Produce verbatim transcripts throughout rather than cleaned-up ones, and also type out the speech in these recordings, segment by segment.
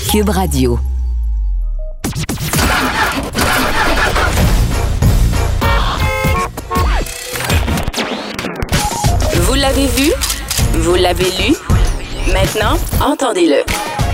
Cube Radio. Vous l'avez vu? Vous l'avez lu? Maintenant, entendez-le.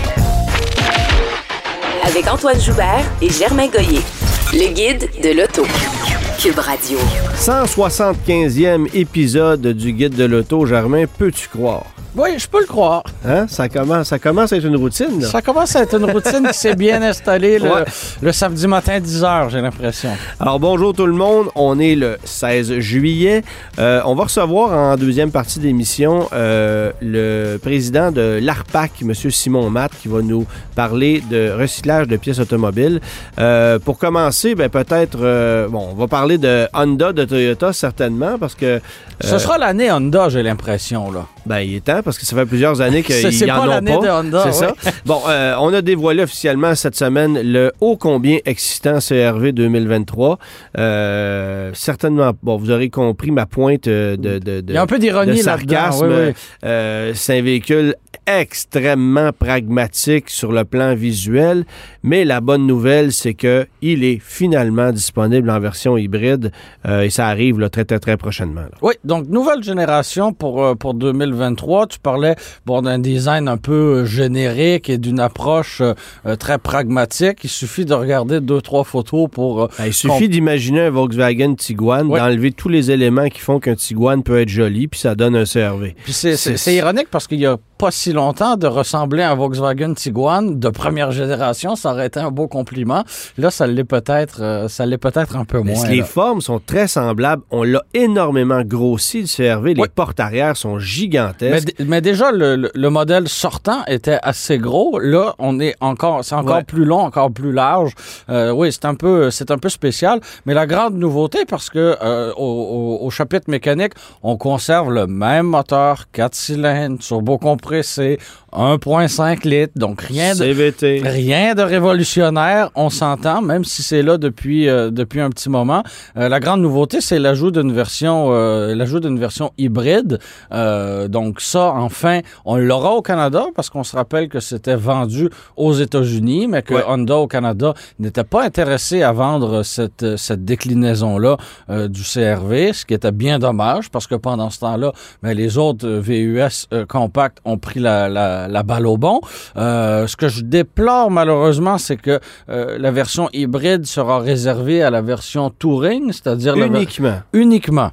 Avec Antoine Joubert et Germain Goyer, le guide de l'auto. Cube Radio. cent soixante-quinzième épisode du Guide de l'auto, Germain, peux-tu croire? Oui, je peux le croire. Hein? Ça commence, ça commence à être une routine, là. Ça commence à être une routine qui s'est bien installée le, Ouais. le samedi matin dix heures, j'ai l'impression. Alors, bonjour tout le monde. On est le seize juillet. Euh, on va recevoir en deuxième partie d'émission euh, le président de l'A R P A C, M. Simon Matte, qui va nous parler de recyclage de pièces automobiles. Euh, pour commencer, ben, peut-être, euh, bon, on va parler de Honda, de Toyota, certainement, parce que... Euh, Ce sera l'année Honda, j'ai l'impression, là. Ben, il est temps, parce que ça fait plusieurs années qu'ils C'est- c'est y en pas ont l'année pas. de Honda, C'est ouais. ça. Bon, euh, on a dévoilé officiellement cette semaine le ô combien excitant C R V deux mille vingt-trois. Euh, certainement, bon, vous aurez compris ma pointe de, de, de, Il y a un peu d'ironie de là-dedans. sarcasme. Oui, oui. Euh, c'est un véhicule extrêmement pragmatique sur le plan visuel, mais la bonne nouvelle, c'est que il est finalement disponible en version hybride euh, et ça arrive là, très, très, très prochainement. Là. Oui, donc nouvelle génération pour, euh, pour deux mille vingt-trois. Tu parlais bon, d'un design un peu euh, générique et d'une approche euh, très pragmatique. Il suffit de regarder deux, trois photos pour... euh, Ben, il suffit qu'on- d'imaginer un Volkswagen Tiguan, Ouais. d'enlever tous les éléments qui font qu'un Tiguan peut être joli, puis ça donne un C R V. Puis c'est, c'est, C'est- c'est ironique parce qu'il y a pas si longtemps de ressembler à un Volkswagen Tiguan de première génération, ça aurait été un beau compliment. Là, ça l'est peut-être, euh, ça l'est peut-être un peu Mais moins. les là. formes sont très semblables. On l'a énormément grossi, le C R V. Les Ouais. portes arrière sont Mais, gigantesques. d- mais déjà, le, le- le modèle sortant était assez gros. Là, on est encore, c'est encore Ouais. plus long, encore plus large. Euh, oui, c'est un peu, c'est un peu spécial. Mais la grande nouveauté, parce que euh, au, au- au chapitre mécanique, on conserve le même moteur, quatre cylindres, turbo compressé, un virgule cinq litres, donc rien de C V T. Rien de révolutionnaire, on s'entend, même si c'est là depuis euh, depuis un petit moment. Euh, la grande nouveauté, c'est l'ajout d'une version euh, l'ajout d'une version hybride. Euh, donc ça, enfin, on l'aura au Canada parce qu'on se rappelle que c'était vendu aux États-Unis, mais que Ouais. Honda au Canada n'était pas intéressé à vendre cette cette déclinaison-là euh, du C R V, ce qui était bien dommage parce que pendant ce temps-là, ben, les autres euh, V U S euh, compacts ont pris la, la, la balle au bon. Euh, ce que je déplore malheureusement, c'est que euh, la version hybride sera réservée à la version Touring, c'est-à-dire la ver- Uniquement. uniquement.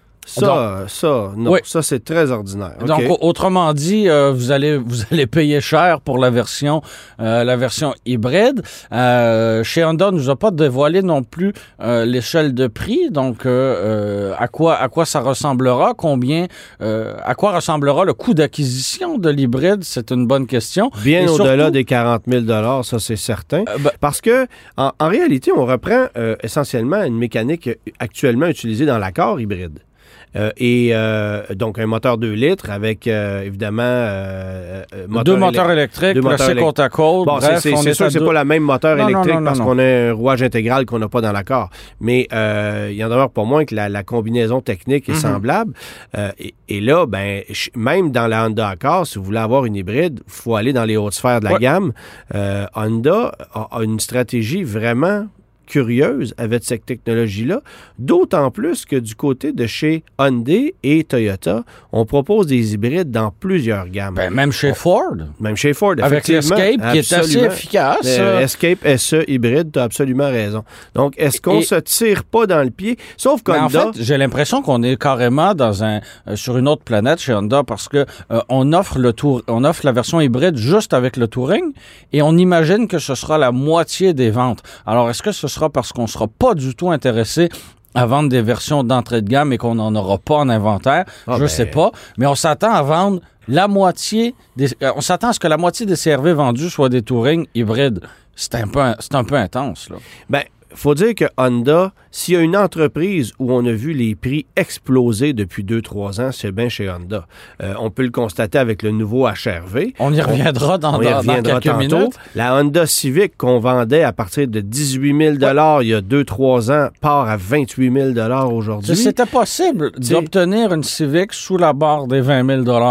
Ça, ça, non, Oui. ça, c'est très ordinaire. OK. Donc, au- autrement dit, euh, vous allez vous allez payer cher pour la version euh, la version hybride. Euh, chez Honda, on nous a pas dévoilé non plus euh, l'échelle de prix. Donc, euh, euh, à quoi à quoi ça ressemblera, combien, euh, à quoi ressemblera le coût d'acquisition de l'hybride, c'est une bonne question. Bien Et au-delà surtout- des quarante mille dollars, ça, c'est certain. Euh, ben, Parce que, en, en réalité, on reprend euh, essentiellement une mécanique actuellement utilisée dans l'accord hybride. Euh, et euh, donc, un moteur deux litres avec, euh, évidemment, euh, euh, moteur deux moteurs élec- électriques deux moteurs placés élec- côte à côte. Bon, Bref, c'est, c'est, on c'est est sûr à que c'est deux- pas la même moteur Non, non, électrique non, non, parce non. qu'on a un rouage intégral qu'on n'a pas dans l'accord. Mais euh, il y en demeure pas moins que la, la combinaison technique est Mhm. semblable. Euh, et, et là, ben, ch- même dans la Honda Accord, si vous voulez avoir une hybride, il faut aller dans les hautes sphères de la Ouais. gamme. Euh, Honda a, a une stratégie vraiment curieuse avec cette technologie-là, d'autant plus que du côté de chez Hyundai et Toyota, on propose des hybrides dans plusieurs gammes. Ben, même chez Ford, Même chez Ford, avec effectivement. l'Escape, qui est assez Absolument. efficace. Euh, euh, Escape S E hybride, tu as absolument raison. Donc, est-ce qu'on Et- se tire pas dans le pied? Sauf Mais en qu'Honda... fait, j'ai l'impression qu'on est carrément dans un euh, sur une autre planète chez Honda parce que euh, on offre le tour, on offre la version hybride juste avec le Touring et on imagine que ce sera la moitié des ventes. Alors, est-ce que ce sera parce qu'on sera pas du tout intéressé à vendre des versions d'entrée de gamme et qu'on n'en aura pas en inventaire? Ah, Je ben- sais pas, mais on s'attend à vendre la moitié des, euh, on s'attend à ce que la moitié des C R V vendus soient des Touring hybrides. C'est un peu, c'est un peu intense, là. Ben, faut dire que Honda, s'il y a une entreprise où on a vu les prix exploser depuis deux trois ans, c'est bien chez Honda. Euh, on peut le constater avec le nouveau H R V. On y reviendra dans, On y dans- dans reviendra quelques tantôt. minutes. La Honda Civic qu'on vendait à partir de dix-huit mille dollars il y a deux trois ans part à vingt-huit mille dollars aujourd'hui. C'était possible T'sais- d'obtenir une Civic sous la barre des vingt mille dollars.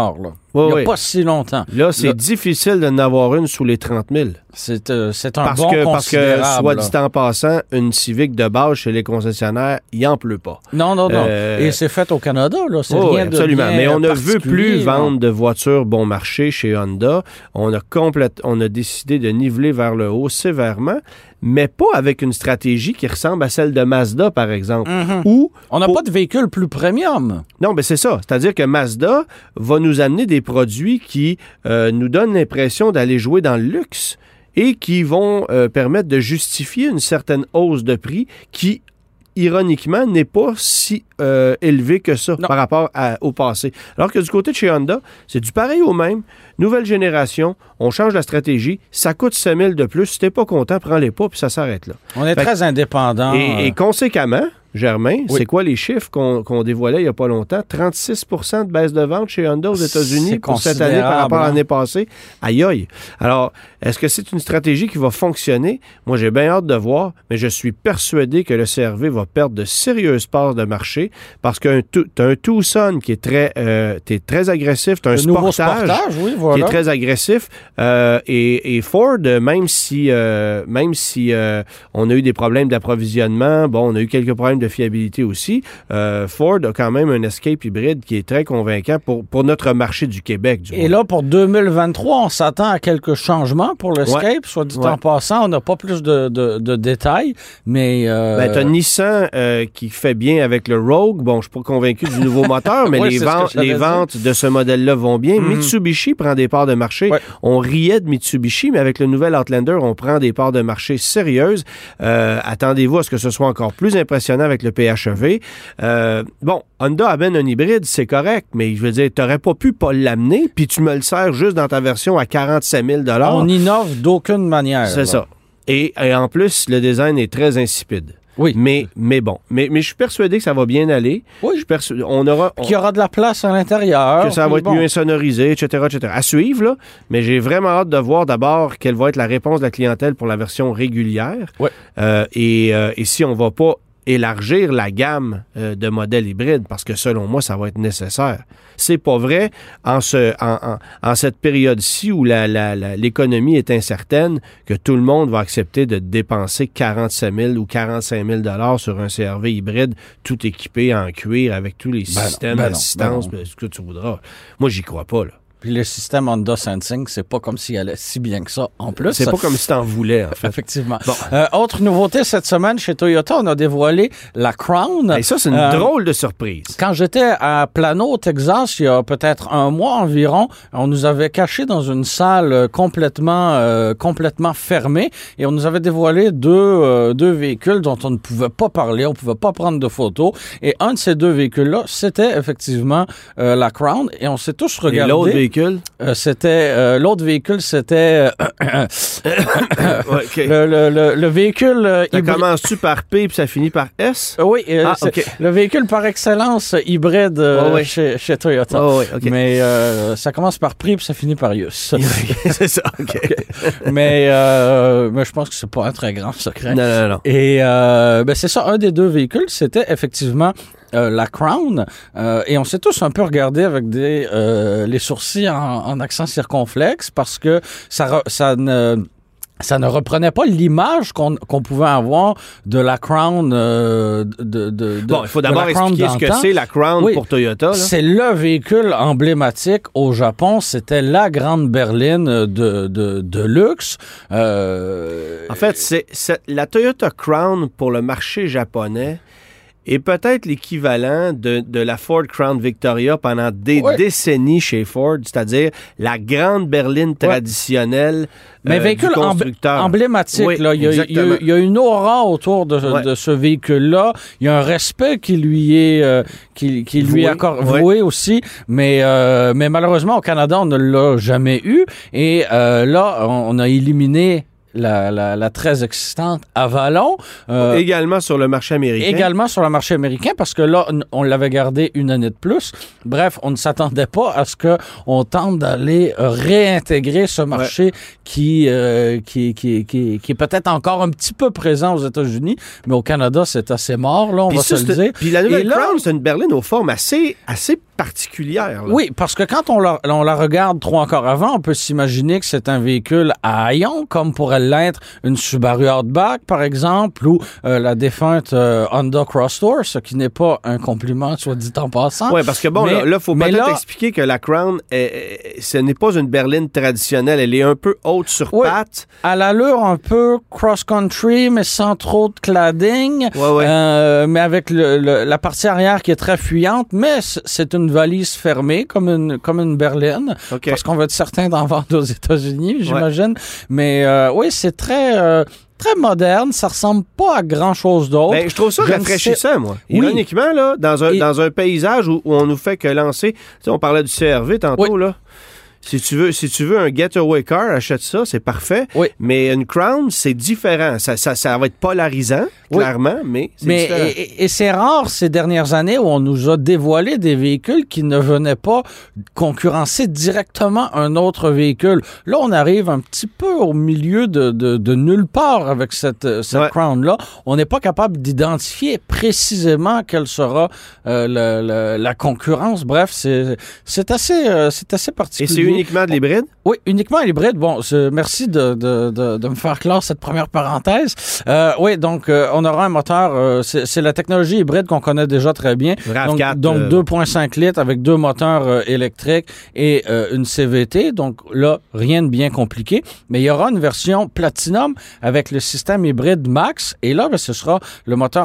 Oui, il n'y a oui. pas si longtemps. Là, c'est Là, difficile d'en avoir une sous les trente mille. C'est, euh, c'est un Parce bon que, parce que, considérable. soit là. dit en passant, une Civic de base chez les concessionnaires, il n'en pleut pas. Non, non, non. Euh, Et c'est fait au Canada, là. C'est Oh, rien absolument. de bien Mais on ne veut particulier, plus là. vendre de voitures bon marché chez Honda. On a complète, on a décidé de niveler vers le haut sévèrement, mais pas avec une stratégie qui ressemble à celle de Mazda, par exemple. Mhm. Ou On n'a pour- pas de véhicule plus premium. Non, ben c'est ça. C'est-à-dire que Mazda va nous amener des produits qui euh, nous donnent l'impression d'aller jouer dans le luxe et qui vont euh, permettre de justifier une certaine hausse de prix qui, ironiquement, n'est pas si euh, élevée que ça Non. par rapport à- au passé. Alors que du côté de chez Honda, c'est du pareil au même. Nouvelle génération, on change la stratégie, ça coûte cinq mille de plus. Si t'es pas content, prends-les pas, puis ça s'arrête là. On est Fait- très indépendant. Et, et conséquemment, Germain, Oui. c'est quoi les chiffres qu'on qu'on dévoilait il n'y a pas longtemps? trente-six pour cent de baisse de vente chez Honda aux États-Unis C'est pour cette année par rapport à considérable, l'année passée. Aïe aïe. Alors, est-ce que c'est une stratégie qui va fonctionner? Moi, j'ai bien hâte de voir, mais je suis persuadé que le C R V va perdre de sérieuses parts de marché parce que tu as un Tucson qui est très, euh, t'es très agressif, tu as un Le nouveau Sportage Sportage, oui, qui voilà. est très agressif. Euh, et, et Ford, même si, euh, même si euh, on a eu des problèmes d'approvisionnement, bon, on a eu quelques problèmes de fiabilité aussi, euh, Ford a quand même un Escape hybride qui est très convaincant pour, pour notre marché du Québec. Du Et moins. là, pour deux mille vingt-trois, on s'attend à quelques changements pour l'Escape. Ouais. Soit dit Ouais. en passant, on n'a pas plus de, de, de détails, mais... Euh... Ben, t'as Nissan euh, qui fait bien avec le Rogue. Bon, je suis pas convaincu du nouveau moteur, mais Ouais, les, c'est ce que ventes, j'allais les dire. ventes de ce modèle-là vont bien. Mhm. Mitsubishi prend des parts de marché. Ouais. On riait de Mitsubishi, mais avec le nouvel Outlander, on prend des parts de marché sérieuses. Euh, attendez-vous à ce que ce soit encore plus impressionnant avec le P H E V. Euh, bon, Honda amène un hybride, c'est correct, mais je veux dire, t'aurais pas pu pas l'amener, puis tu me le sers juste dans ta version à quarante-sept mille dollars. On innove d'aucune manière. C'est là. ça. Et, et en plus, le design est très insipide. Oui. Mais, mais bon. Mais, mais je suis persuadé que ça va bien aller. Oui. Je suis persu- on aura... Puis qu'il y aura de la place à l'intérieur. que ça va puis être bon. mieux insonorisé, et cetera, et cetera. À suivre, là. Mais j'ai vraiment hâte de voir d'abord quelle va être la réponse de la clientèle pour la version régulière. Ouais. Euh, et, euh, et si on va pas élargir la gamme euh, de modèles hybrides, parce que selon moi, ça va être nécessaire. C'est pas vrai en, ce, en, en, en cette période-ci où la, la, la, l'économie est incertaine que tout le monde va accepter de dépenser quarante-sept mille ou quarante-cinq mille dollars sur un C R V hybride tout équipé en cuir avec tous les Ben non, systèmes ben non, d'assistance, ben non. ben, ce que tu voudras. Moi, j'y crois pas, là. Puis le système Honda Sensing, c'est pas comme s'il allait si bien que ça en plus. C'est pas comme si t'en voulais, en fait. Effectivement. Bon. Euh, autre nouveauté cette semaine chez Toyota, on a dévoilé la Crown. Et ça, c'est une Euh, drôle de surprise. Quand j'étais à Plano, au Texas, il y a peut-être un mois environ, on nous avait cachés dans une salle complètement, euh, complètement fermée et on nous avait dévoilé deux, euh, deux véhicules dont on ne pouvait pas parler, on ne pouvait pas prendre de photos. Et un de ces deux véhicules-là, c'était effectivement euh, la Crown et on s'est tous Et regardés. l'autre véhicule? Euh, c'était euh, l'autre véhicule, c'était euh, Ouais, OK. le, le, le, le véhicule euh, Ça hybride- commence-tu par P puis ça finit par S? Euh, Oui, euh, Ah, c'est OK. le véhicule par excellence hybride euh, Oh, oui. chez, chez Toyota. Ah oui, OK. Mais euh, ça commence par prix puis ça finit par Ius. c'est ça, OK. mais, euh, mais je pense que c'est pas un très grand secret. Non, non, non. Et euh, ben c'est ça, un des deux véhicules, c'était effectivement euh, la Crown. Euh, et on s'est tous un peu regardé avec des euh, les sourcils en, en accent circonflexe parce que ça, re- ça ne... Ça ne reprenait pas l'image qu'on qu'on pouvait avoir de la Crown. Euh, de, de, de, Bon, il faut de d'abord la Crown expliquer ce que d'antan. c'est la Crown Oui. pour Toyota. Là. C'est le véhicule emblématique au Japon. C'était la grande berline de, de, de luxe. Euh, En fait, c'est, c'est la Toyota Crown pour le marché japonais est peut-être l'équivalent de, de la Ford Crown Victoria pendant des Ouais. décennies chez Ford, c'est-à-dire la grande berline traditionnelle Mais euh, véhicule du embl- constructeur. emblématique. Oui, là. Il, y a, il, y a, exactement. il y a une aura autour de, Ouais. de ce véhicule-là. Il y a un respect qui lui est euh, qui, qui lui Voué. est accor- Ouais. voué aussi. Mais, euh, mais malheureusement, au Canada, on ne l'a jamais eu. Et euh, là, on, on a éliminé la, la, la très existante Avalon. Euh, également sur le marché américain. Également sur le marché américain, parce que là, on l'avait gardé une année de plus. Bref, on ne s'attendait pas à ce qu'on tente d'aller réintégrer ce marché ouais. qui, euh, qui, qui, qui, qui est peut-être encore un petit peu présent aux États-Unis, mais au Canada, c'est assez mort, là, on puis va ça, se le dire. Puis la nouvelle là, Crown, c'est une berline aux formes assez, assez particulières. Là. Oui, parce que quand on la, on la regarde trop encore avant, on peut s'imaginer que c'est un véhicule à haillons, comme pourrait l'être une Subaru Outback, par exemple, ou euh, la défunte euh, Honda Crosstour, ce qui n'est pas un compliment, soit dit en passant. Oui, parce que bon, mais, là, il faut peut-être là, expliquer que la Crown, est, ce n'est pas une berline traditionnelle. Elle est un peu haute sur oui, pattes. À l'allure un peu cross-country, mais sans trop de cladding, ouais, ouais. Euh, mais avec le, le, la partie arrière qui est très fuyante, mais c'est une valise fermée, comme une, comme une berline, okay. parce qu'on va être certain d'en vendre aux États-Unis, j'imagine. Ouais. Mais euh, oui, c'est très... Euh, très moderne, ça ressemble pas à grand-chose d'autre. Ben, je trouve ça je rafraîchissant, sais... moi. Oui. Ironiquement, là, dans un, Et... dans un paysage où, où on nous fait que lancer... Tu sais, on parlait du C R V tantôt, oui. là. Si tu veux, si tu veux un getaway car, achète ça, c'est parfait. Oui. Mais une Crown, c'est différent. Ça, ça, ça va être polarisant, clairement, oui. mais c'est mais, différent. Et, et c'est rare ces dernières années où on nous a dévoilé des véhicules qui ne venaient pas concurrencer directement un autre véhicule. Là, on arrive un petit peu au milieu de, de, de nulle part avec cette, cette ouais. Crown-là. On n'est pas capable d'identifier précisément quelle sera euh, le, le, la concurrence. Bref, c'est, c'est, assez, euh, c'est assez particulier. Uniquement de l'hybride? Oui, uniquement l'hybride. Bon, merci de, de, de, de me faire clore cette première parenthèse. Euh, oui, donc, euh, on aura un moteur, euh, c'est, c'est la technologie hybride qu'on connaît déjà très bien. RAV quatre, donc, donc euh... deux virgule cinq litres avec deux moteurs euh, électriques et euh, une C V T. Donc là, rien de bien compliqué. Mais il y aura une version Platinum avec le système hybride Max. Et là, ben, ce sera le moteur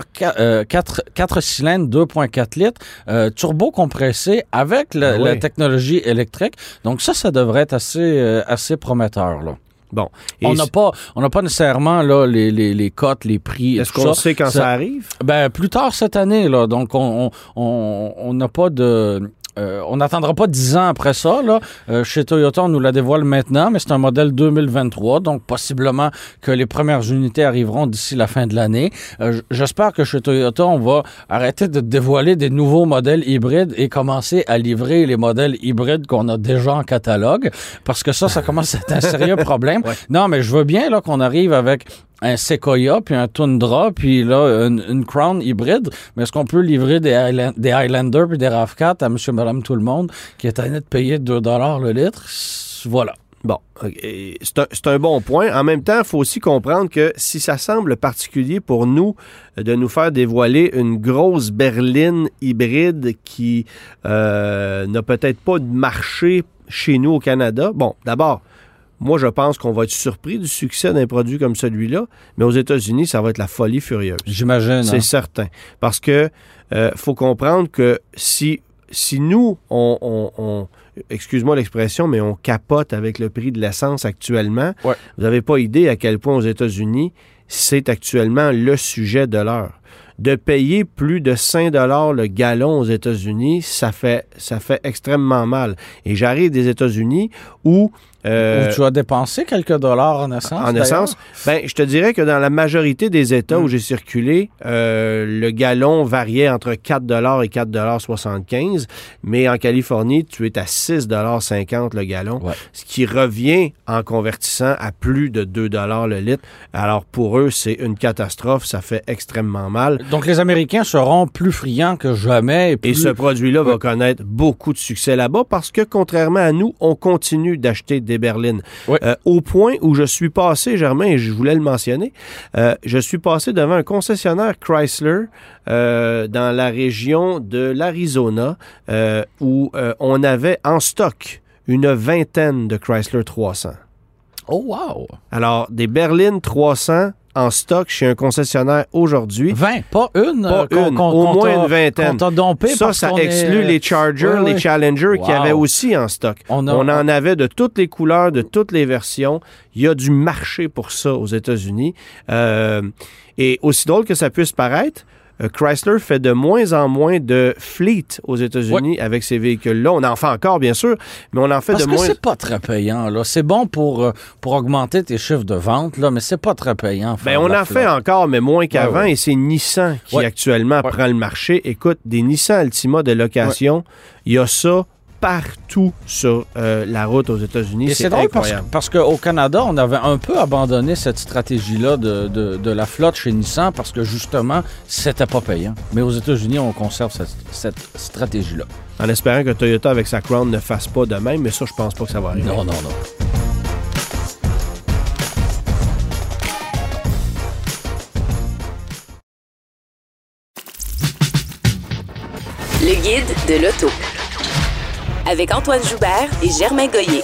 quatre cylindres, deux virgule quatre litres, euh, turbo compressé avec la, ah oui. la technologie électrique. Donc ça, ça devrait être assez, euh, assez prometteur, là. Bon. On n'a pas, on n'a pas nécessairement là, les, les, les cotes, les prix. Est-ce qu'on ça. sait quand ça, ça arrive? Ben, plus tard cette année, là. Donc, on on, on n'a pas de... Euh, on n'attendra pas dix ans après ça. Là. Euh, chez Toyota, on nous la dévoile maintenant, mais c'est un modèle deux mille vingt-trois, donc possiblement que les premières unités arriveront d'ici la fin de l'année. Euh, j'espère que chez Toyota, on va arrêter de dévoiler des nouveaux modèles hybrides et commencer à livrer les modèles hybrides qu'on a déjà en catalogue, parce que ça, ça commence à être un sérieux problème. Ouais. Non, mais je veux bien là, qu'on arrive avec un Sequoia, puis un Tundra, puis là, une, une Crown hybride. Mais est-ce qu'on peut livrer des, Highland, des Highlander puis des RAV quatre à monsieur, madame, tout le monde qui est traîné de payer deux dollars le litre? Voilà. Bon, c'est un, c'est un bon point. En même temps, il faut aussi comprendre que si ça semble particulier pour nous de nous faire dévoiler une grosse berline hybride qui euh, n'a peut-être pas de marché chez nous au Canada, bon, d'abord, moi, je pense qu'on va être surpris du succès d'un produit comme celui-là, mais aux États-Unis, ça va être la folie furieuse. J'imagine. C'est hein? certain. Parce que euh, faut comprendre que si, si nous, on, on, on excuse-moi l'expression, mais on capote avec le prix de l'essence actuellement, ouais. vous n'avez pas idée à quel point aux États-Unis, c'est actuellement le sujet de l'heure. De payer plus de cinq dollars le gallon aux États-Unis, ça fait, ça fait extrêmement mal. Et j'arrive des États-Unis où... Euh, où tu as dépensé quelques dollars en essence. En essence, ben, je te dirais que dans la majorité des États mmh. où j'ai circulé, euh, le gallon variait entre quatre dollars et quatre dollars soixante-quinze, mais en Californie, tu es à six dollars cinquante le gallon, ouais. ce qui revient en convertissant à plus de deux dollars le litre. Alors pour eux, c'est une catastrophe, ça fait extrêmement mal. Donc les Américains seront plus friands que jamais. Et, plus... et ce produit-là ouais. va connaître beaucoup de succès là-bas parce que contrairement à nous, on continue d'acheter des berlines. Oui. Euh, au point où je suis passé, Germain, et je voulais le mentionner, euh, je suis passé devant un concessionnaire Chrysler euh, dans la région de l'Arizona euh, où euh, on avait en stock une vingtaine de Chrysler trois cents. Oh wow! Alors, des berlines trois cents en stock chez un concessionnaire aujourd'hui. vingt, pas une. Pas euh, une, qu'on, au qu'on moins une vingtaine. Qu'on t'a dompé ça, ça exclut est... les Chargers, oui, les oui. Challenger wow. qui avaient aussi en stock. On, a, on en avait de toutes les couleurs, de toutes les versions. Il y a du marché pour ça aux États-Unis. Euh, et aussi drôle que ça puisse paraître, euh, Chrysler fait de moins en moins de fleet aux États-Unis oui. avec ces véhicules-là. On en fait encore, bien sûr, mais on en fait Parce de que moins... c'est pas très payant, là. C'est bon pour, pour augmenter tes chiffres de vente, là, mais c'est pas très payant. Ben, on en fait encore, mais moins qu'avant, ouais, ouais. et c'est Nissan qui ouais. actuellement ouais. prend le marché. Écoute, des Nissan Altima de location, il ouais. y a ça partout sur euh, la route aux États-Unis. Et c'est, c'est drôle incroyable. parce, parce qu'au Canada, on avait un peu abandonné cette stratégie-là de, de, de la flotte chez Nissan parce que justement, c'était pas payant. Mais aux États-Unis, on conserve cette, cette stratégie-là. En espérant que Toyota avec sa Crown ne fasse pas de même, mais ça, je pense pas que ça va arriver. Non, non, non. Le guide de l'auto. Avec Antoine Joubert et Germain Goyer.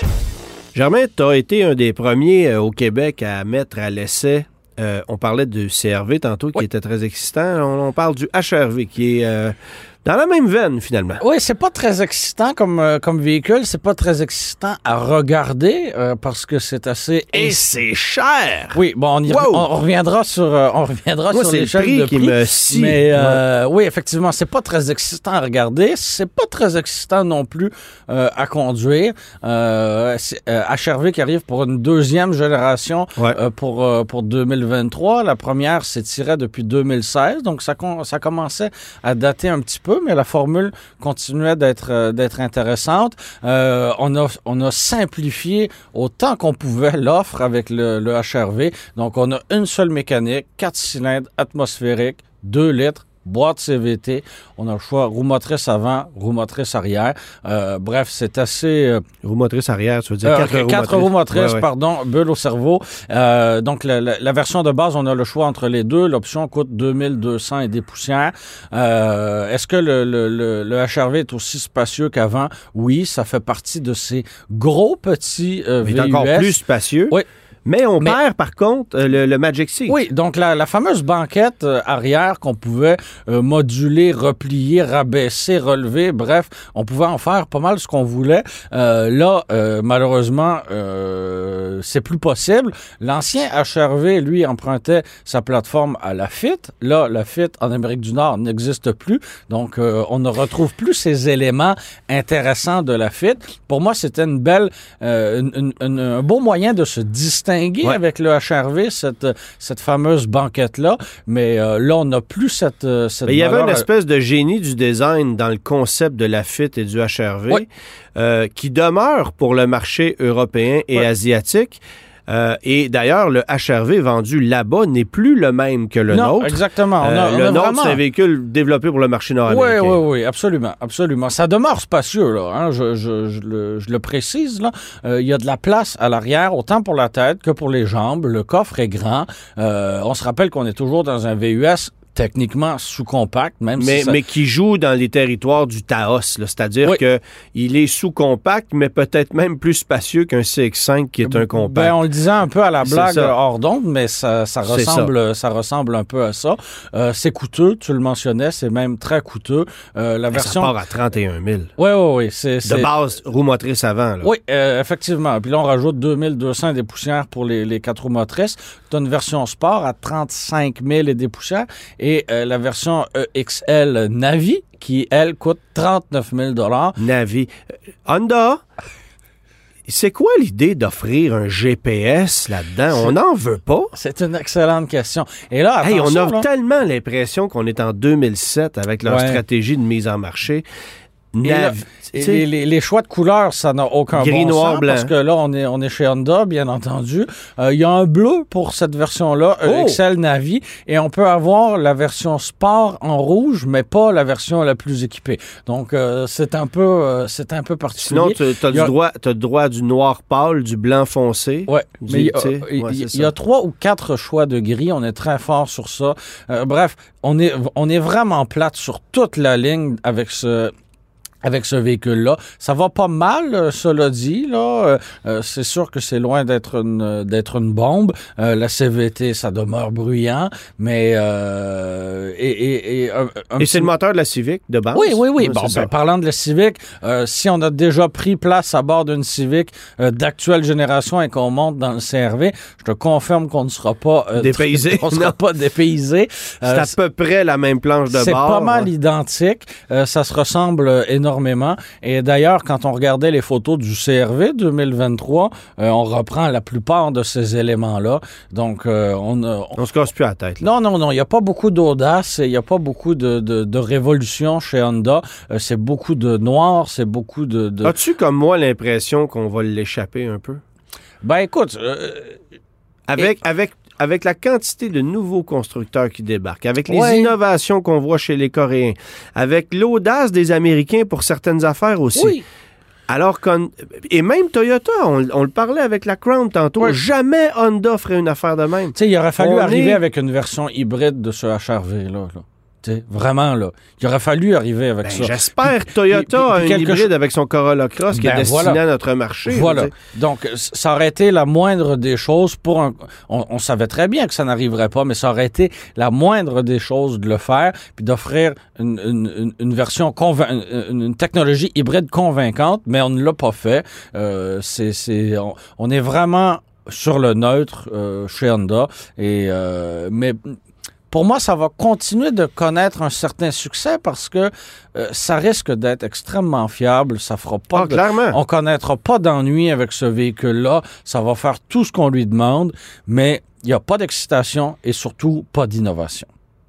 Germain, tu as été un des premiers euh, au Québec à mettre à l'essai, euh, on parlait du C R V tantôt, qui oui. était très excitant. On, on parle du H R V, qui est euh, dans la même veine, finalement. Oui, c'est pas très excitant comme, euh, comme véhicule. C'est pas très excitant à regarder euh, parce que c'est assez... Et c'est cher! Oui, bon, on, y wow. re- on reviendra sur, euh, on reviendra Moi, sur c'est l'échelle le prix de qui prix. me scie. Mais euh, ouais. oui, effectivement, c'est pas très excitant à regarder. C'est pas très excitant non plus euh, à conduire. Euh, c'est, euh, H R V qui arrive pour une deuxième génération ouais. euh, pour, euh, pour deux mille vingt-trois. La première s'étirait depuis deux mille seize, donc ça, ça commençait à dater un petit peu, mais la formule continuait d'être, euh, d'être intéressante. Euh, on, a, on a simplifié autant qu'on pouvait l'offre avec le, le H R V. Donc, on a une seule mécanique, quatre cylindres atmosphériques, deux litres, boîte C V T. On a le choix roue motrice avant, roue motrice arrière. Euh, bref, c'est assez... Euh, roue motrice arrière, tu veux dire quatre, euh, roues, quatre motrices. roues motrices. Ouais, ouais. Pardon, bulle au cerveau. Euh, donc, la, la, la version de base, on a le choix entre les deux. L'option coûte deux mille deux cents et des poussières. Euh, est-ce que le, le, le, le H R V est aussi spacieux qu'avant? Oui, ça fait partie de ces gros petits euh, V U S. Il est encore plus spacieux. Oui. Mais on Mais, perd, par contre, euh, le, le Magic Seat. Oui, donc la, la fameuse banquette euh, arrière qu'on pouvait euh, moduler, replier, rabaisser, relever, bref, on pouvait en faire pas mal ce qu'on voulait. Euh, là, euh, malheureusement, euh, c'est plus possible. L'ancien H R V, lui, empruntait sa plateforme à la F I T. Là, la F I T en Amérique du Nord n'existe plus, donc euh, on ne retrouve plus ces éléments intéressants de la F I T. Pour moi, c'était une belle, euh, une, une, un beau moyen de se distinguer Ouais. avec le H R V, cette, cette fameuse banquette-là. Mais euh, là, on n'a plus cette, cette Mais il y avait valeur... une espèce de génie du design dans le concept de la F I T et du H R V ouais. euh, qui demeure pour le marché européen et ouais. asiatique. Euh, et d'ailleurs, le H R V vendu là-bas n'est plus le même que le non, nôtre. Exactement. On a, euh, on le a nôtre, vraiment... c'est un véhicule développé pour le marché nord-américain. Oui, oui, oui, absolument, absolument. Ça demeure spacieux, là. Hein, je, je, je, le, je le précise, là. Euh, il y a de la place à l'arrière, autant pour la tête que pour les jambes. Le coffre est grand. Euh, on se rappelle qu'on est toujours dans un V U S techniquement sous-compact, même mais, si ça... mais qui joue dans les territoires du Taos, là. C'est-à-dire oui. qu'il est sous-compact, mais peut-être même plus spacieux qu'un C X cinq qui est un compact. Ben, on le disait un peu à la blague hors d'onde, mais ça, ça, ressemble, ça. ça ressemble un peu à ça. Euh, c'est coûteux, tu le mentionnais, c'est même très coûteux. Euh, la ben, version... Ça part à trente et un mille. Oui, oui, oui. C'est, de c'est... base, roue motrice avant. Là. Oui, euh, effectivement. Puis là, on rajoute deux mille deux cents et des poussières pour les, les quatre roues motrices. Tu as une version sport à trente-cinq mille et des poussières. Et euh, la version E X L Navi, qui, elle, coûte trente-neuf mille dollars. Navi. Euh, Honda, c'est quoi l'idée d'offrir un G P S là-dedans? C'est, on n'en veut pas. C'est une excellente question. Et là, hey, on a là, tellement l'impression qu'on est en deux mille sept avec leur ouais. stratégie de mise en marché. Nav- et les, les, les choix de couleurs, ça n'a aucun gris, bon noir, sens blanc. Parce que là, on est, on est chez Honda, bien entendu. Il euh, y a un bleu pour cette version-là, oh. E X L Navi, et on peut avoir la version sport en rouge, mais pas la version la plus équipée. Donc, euh, c'est un peu, euh, c'est un peu particulier. Sinon, tu as du droit, t'as droit du noir pâle, du blanc foncé. Oui, mais il y, ouais, y, y a trois ou quatre choix de gris. On est très fort sur ça. Euh, bref, on est, on est vraiment plate sur toute la ligne avec ce... avec ce véhicule-là. Ça va pas mal, euh, cela dit. Là, euh, euh, c'est sûr que c'est loin d'être une d'être une bombe. Euh, la C V T, ça demeure bruyant, mais euh, et et et, un, un et c'est le moteur de la Civic de base. Oui, oui, oui. Ouais, bon, ben, parlant de la Civic, euh, si on a déjà pris place à bord d'une Civic euh, d'actuelle génération et qu'on monte dans le C R V, je te confirme qu'on ne sera pas euh, dépaysé. On ne sera pas dépaysé. Euh, c'est à peu près la même planche de c'est bord. C'est pas mal hein. identique. Euh, ça se ressemble énormément. énormément. Et d'ailleurs, quand on regardait les photos du C R V deux mille vingt-trois, euh, on reprend la plupart de ces éléments-là. Donc, euh, on, on... on se casse plus la tête. Là. Non, non, non. Il n'y a pas beaucoup d'audace. Il n'y a pas beaucoup de, de, de révolution chez Honda. Euh, c'est beaucoup de noir. C'est beaucoup de... de... As-tu, comme moi, l'impression qu'on va l'échapper un peu? Ben, écoute... Euh... Avec... Et... avec Avec la quantité de nouveaux constructeurs qui débarquent, avec les ouais. innovations qu'on voit chez les Coréens, avec l'audace des Américains pour certaines affaires aussi. Oui. Alors qu'on... Et même Toyota, on, on le parlait avec la Crown tantôt, ouais. jamais Honda ferait une affaire de même. Tu sais, il aurait fallu on arriver est... avec une version hybride de ce H R V-là. Là. T'sais, vraiment, là. Il aurait fallu arriver avec ben, ça. J'espère que Toyota a un hybride chose... avec son Corolla Cross qui ben, est destiné voilà. à notre marché. Voilà. Donc, ça aurait été la moindre des choses pour un... On, on savait très bien que ça n'arriverait pas, mais ça aurait été la moindre des choses de le faire, puis d'offrir une, une, une version, convain... une, une technologie hybride convaincante, mais on ne l'a pas fait. Euh, c'est, c'est... On, on est vraiment sur le neutre euh, chez Honda. Et, euh, mais... Pour moi, ça va continuer de connaître un certain succès parce que euh, ça risque d'être extrêmement fiable. Ça fera pas ah, de... clairement. On connaîtra pas d'ennui avec ce véhicule-là. Ça va faire tout ce qu'on lui demande, mais il n'y a pas d'excitation et surtout pas d'innovation.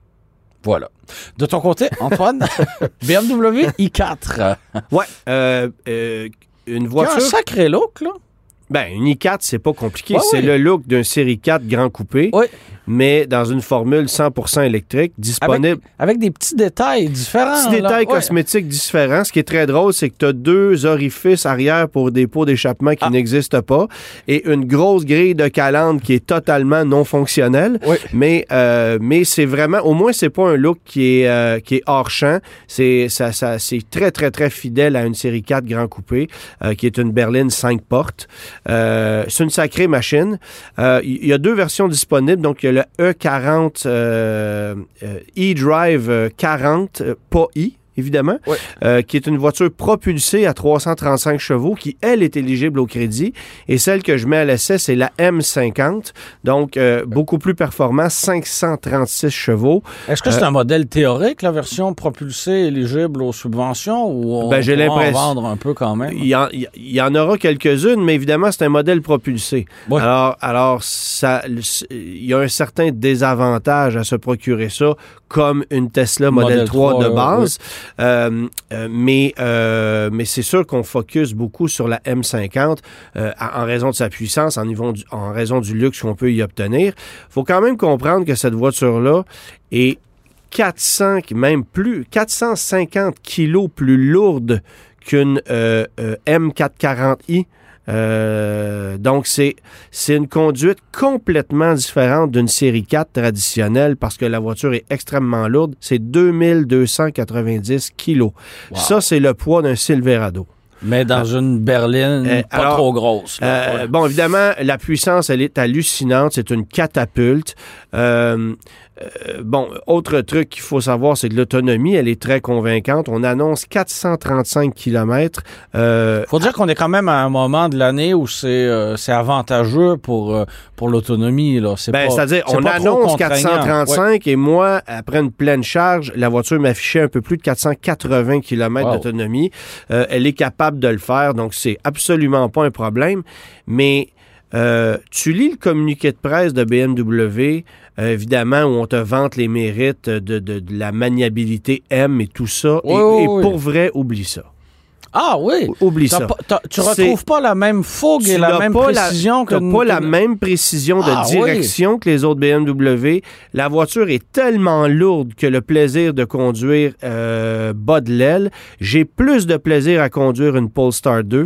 Voilà. De ton côté, Antoine, B M W i quatre. Ouais. Euh, euh, une voiture... Il y a un sacré look, là. Ben, une i quatre, c'est pas compliqué. Ouais, c'est oui. le look d'un série quatre grand coupé, oui. mais dans une formule cent pour cent électrique, disponible... Avec, avec des petits détails différents. Petits détails là. cosmétiques ouais. différents. Ce qui est très drôle, c'est que tu as deux orifices arrière pour des pots d'échappement qui ah. n'existent pas et une grosse grille de calandre qui est totalement non fonctionnelle. Oui. Mais, euh, mais c'est vraiment... Au moins, c'est pas un look qui est, euh, qui est hors champ. C'est, ça, ça, c'est très, très, très fidèle à une série quatre grand coupé, euh, qui est une berline cinq portes. Euh, c'est une sacrée machine. Il euh, y a deux versions disponibles. Donc, il y a le E quarante euh, euh, e-Drive quarante, euh, pas i, évidemment, oui. euh, qui est une voiture propulsée à trois cent trente-cinq chevaux qui, elle, est éligible au crédit. Et celle que je mets à l'essai, c'est la M cinquante, donc euh, beaucoup plus performant, cinq cent trente-six chevaux. Est-ce que euh, c'est un modèle théorique, la version propulsée éligible aux subventions, ou on ben, j'ai pourra en vendre un peu quand même? Il y en, il y en aura quelques-unes, mais évidemment, c'est un modèle propulsé. Oui. Alors, alors ça, il y a un certain désavantage à se procurer ça, comme une Tesla Model, Model trois, trois de base. Oui. Euh, euh, mais, euh, mais c'est sûr qu'on focus beaucoup sur la M cinquante euh, en raison de sa puissance, en, niveau du, en raison du luxe qu'on peut y obtenir. Il faut quand même comprendre que cette voiture-là est quatre cents, même plus, quatre cent cinquante kilos plus lourde qu'une euh, euh, M quatre cent quarante i. Euh, donc, c'est, c'est une conduite complètement différente d'une série quatre traditionnelle parce que la voiture est extrêmement lourde. C'est deux mille deux cent quatre-vingt-dix kilos. Wow. Ça, c'est le poids d'un Silverado. Mais dans euh, une berline euh, pas alors, trop grosse. Là, euh, ouais. Bon, évidemment, la puissance, elle est hallucinante. C'est une catapulte. Euh, euh, bon, autre truc qu'il faut savoir, c'est que l'autonomie, elle est très convaincante. On annonce quatre cent trente-cinq kilomètres. Il euh, faut dire qu'on est quand même à un moment de l'année où c'est, euh, c'est avantageux pour, euh, pour l'autonomie. Là. C'est ben, pas, c'est-à-dire, c'est on annonce quatre cent trente-cinq ouais. et moi, après une pleine charge, la voiture m'affichait un peu plus de quatre cent quatre-vingts kilomètres wow. d'autonomie. Euh, elle est capable de le faire, donc c'est absolument pas un problème. Mais euh, tu lis le communiqué de presse de B M W, euh, évidemment, où on te vante les mérites de, de, de la maniabilité M et tout ça. Oui, et, oui, et oui. pour vrai, oublie ça. Ah oui? Oublie t'as ça. Pas, t'as, tu retrouves c'est, pas la même fougue et la même précision la, que... Tu n'as pas la même précision de ah, direction oui. que les autres B M W. La voiture est tellement lourde que le plaisir de conduire euh, bat de l'aile. J'ai plus de plaisir à conduire une Polestar deux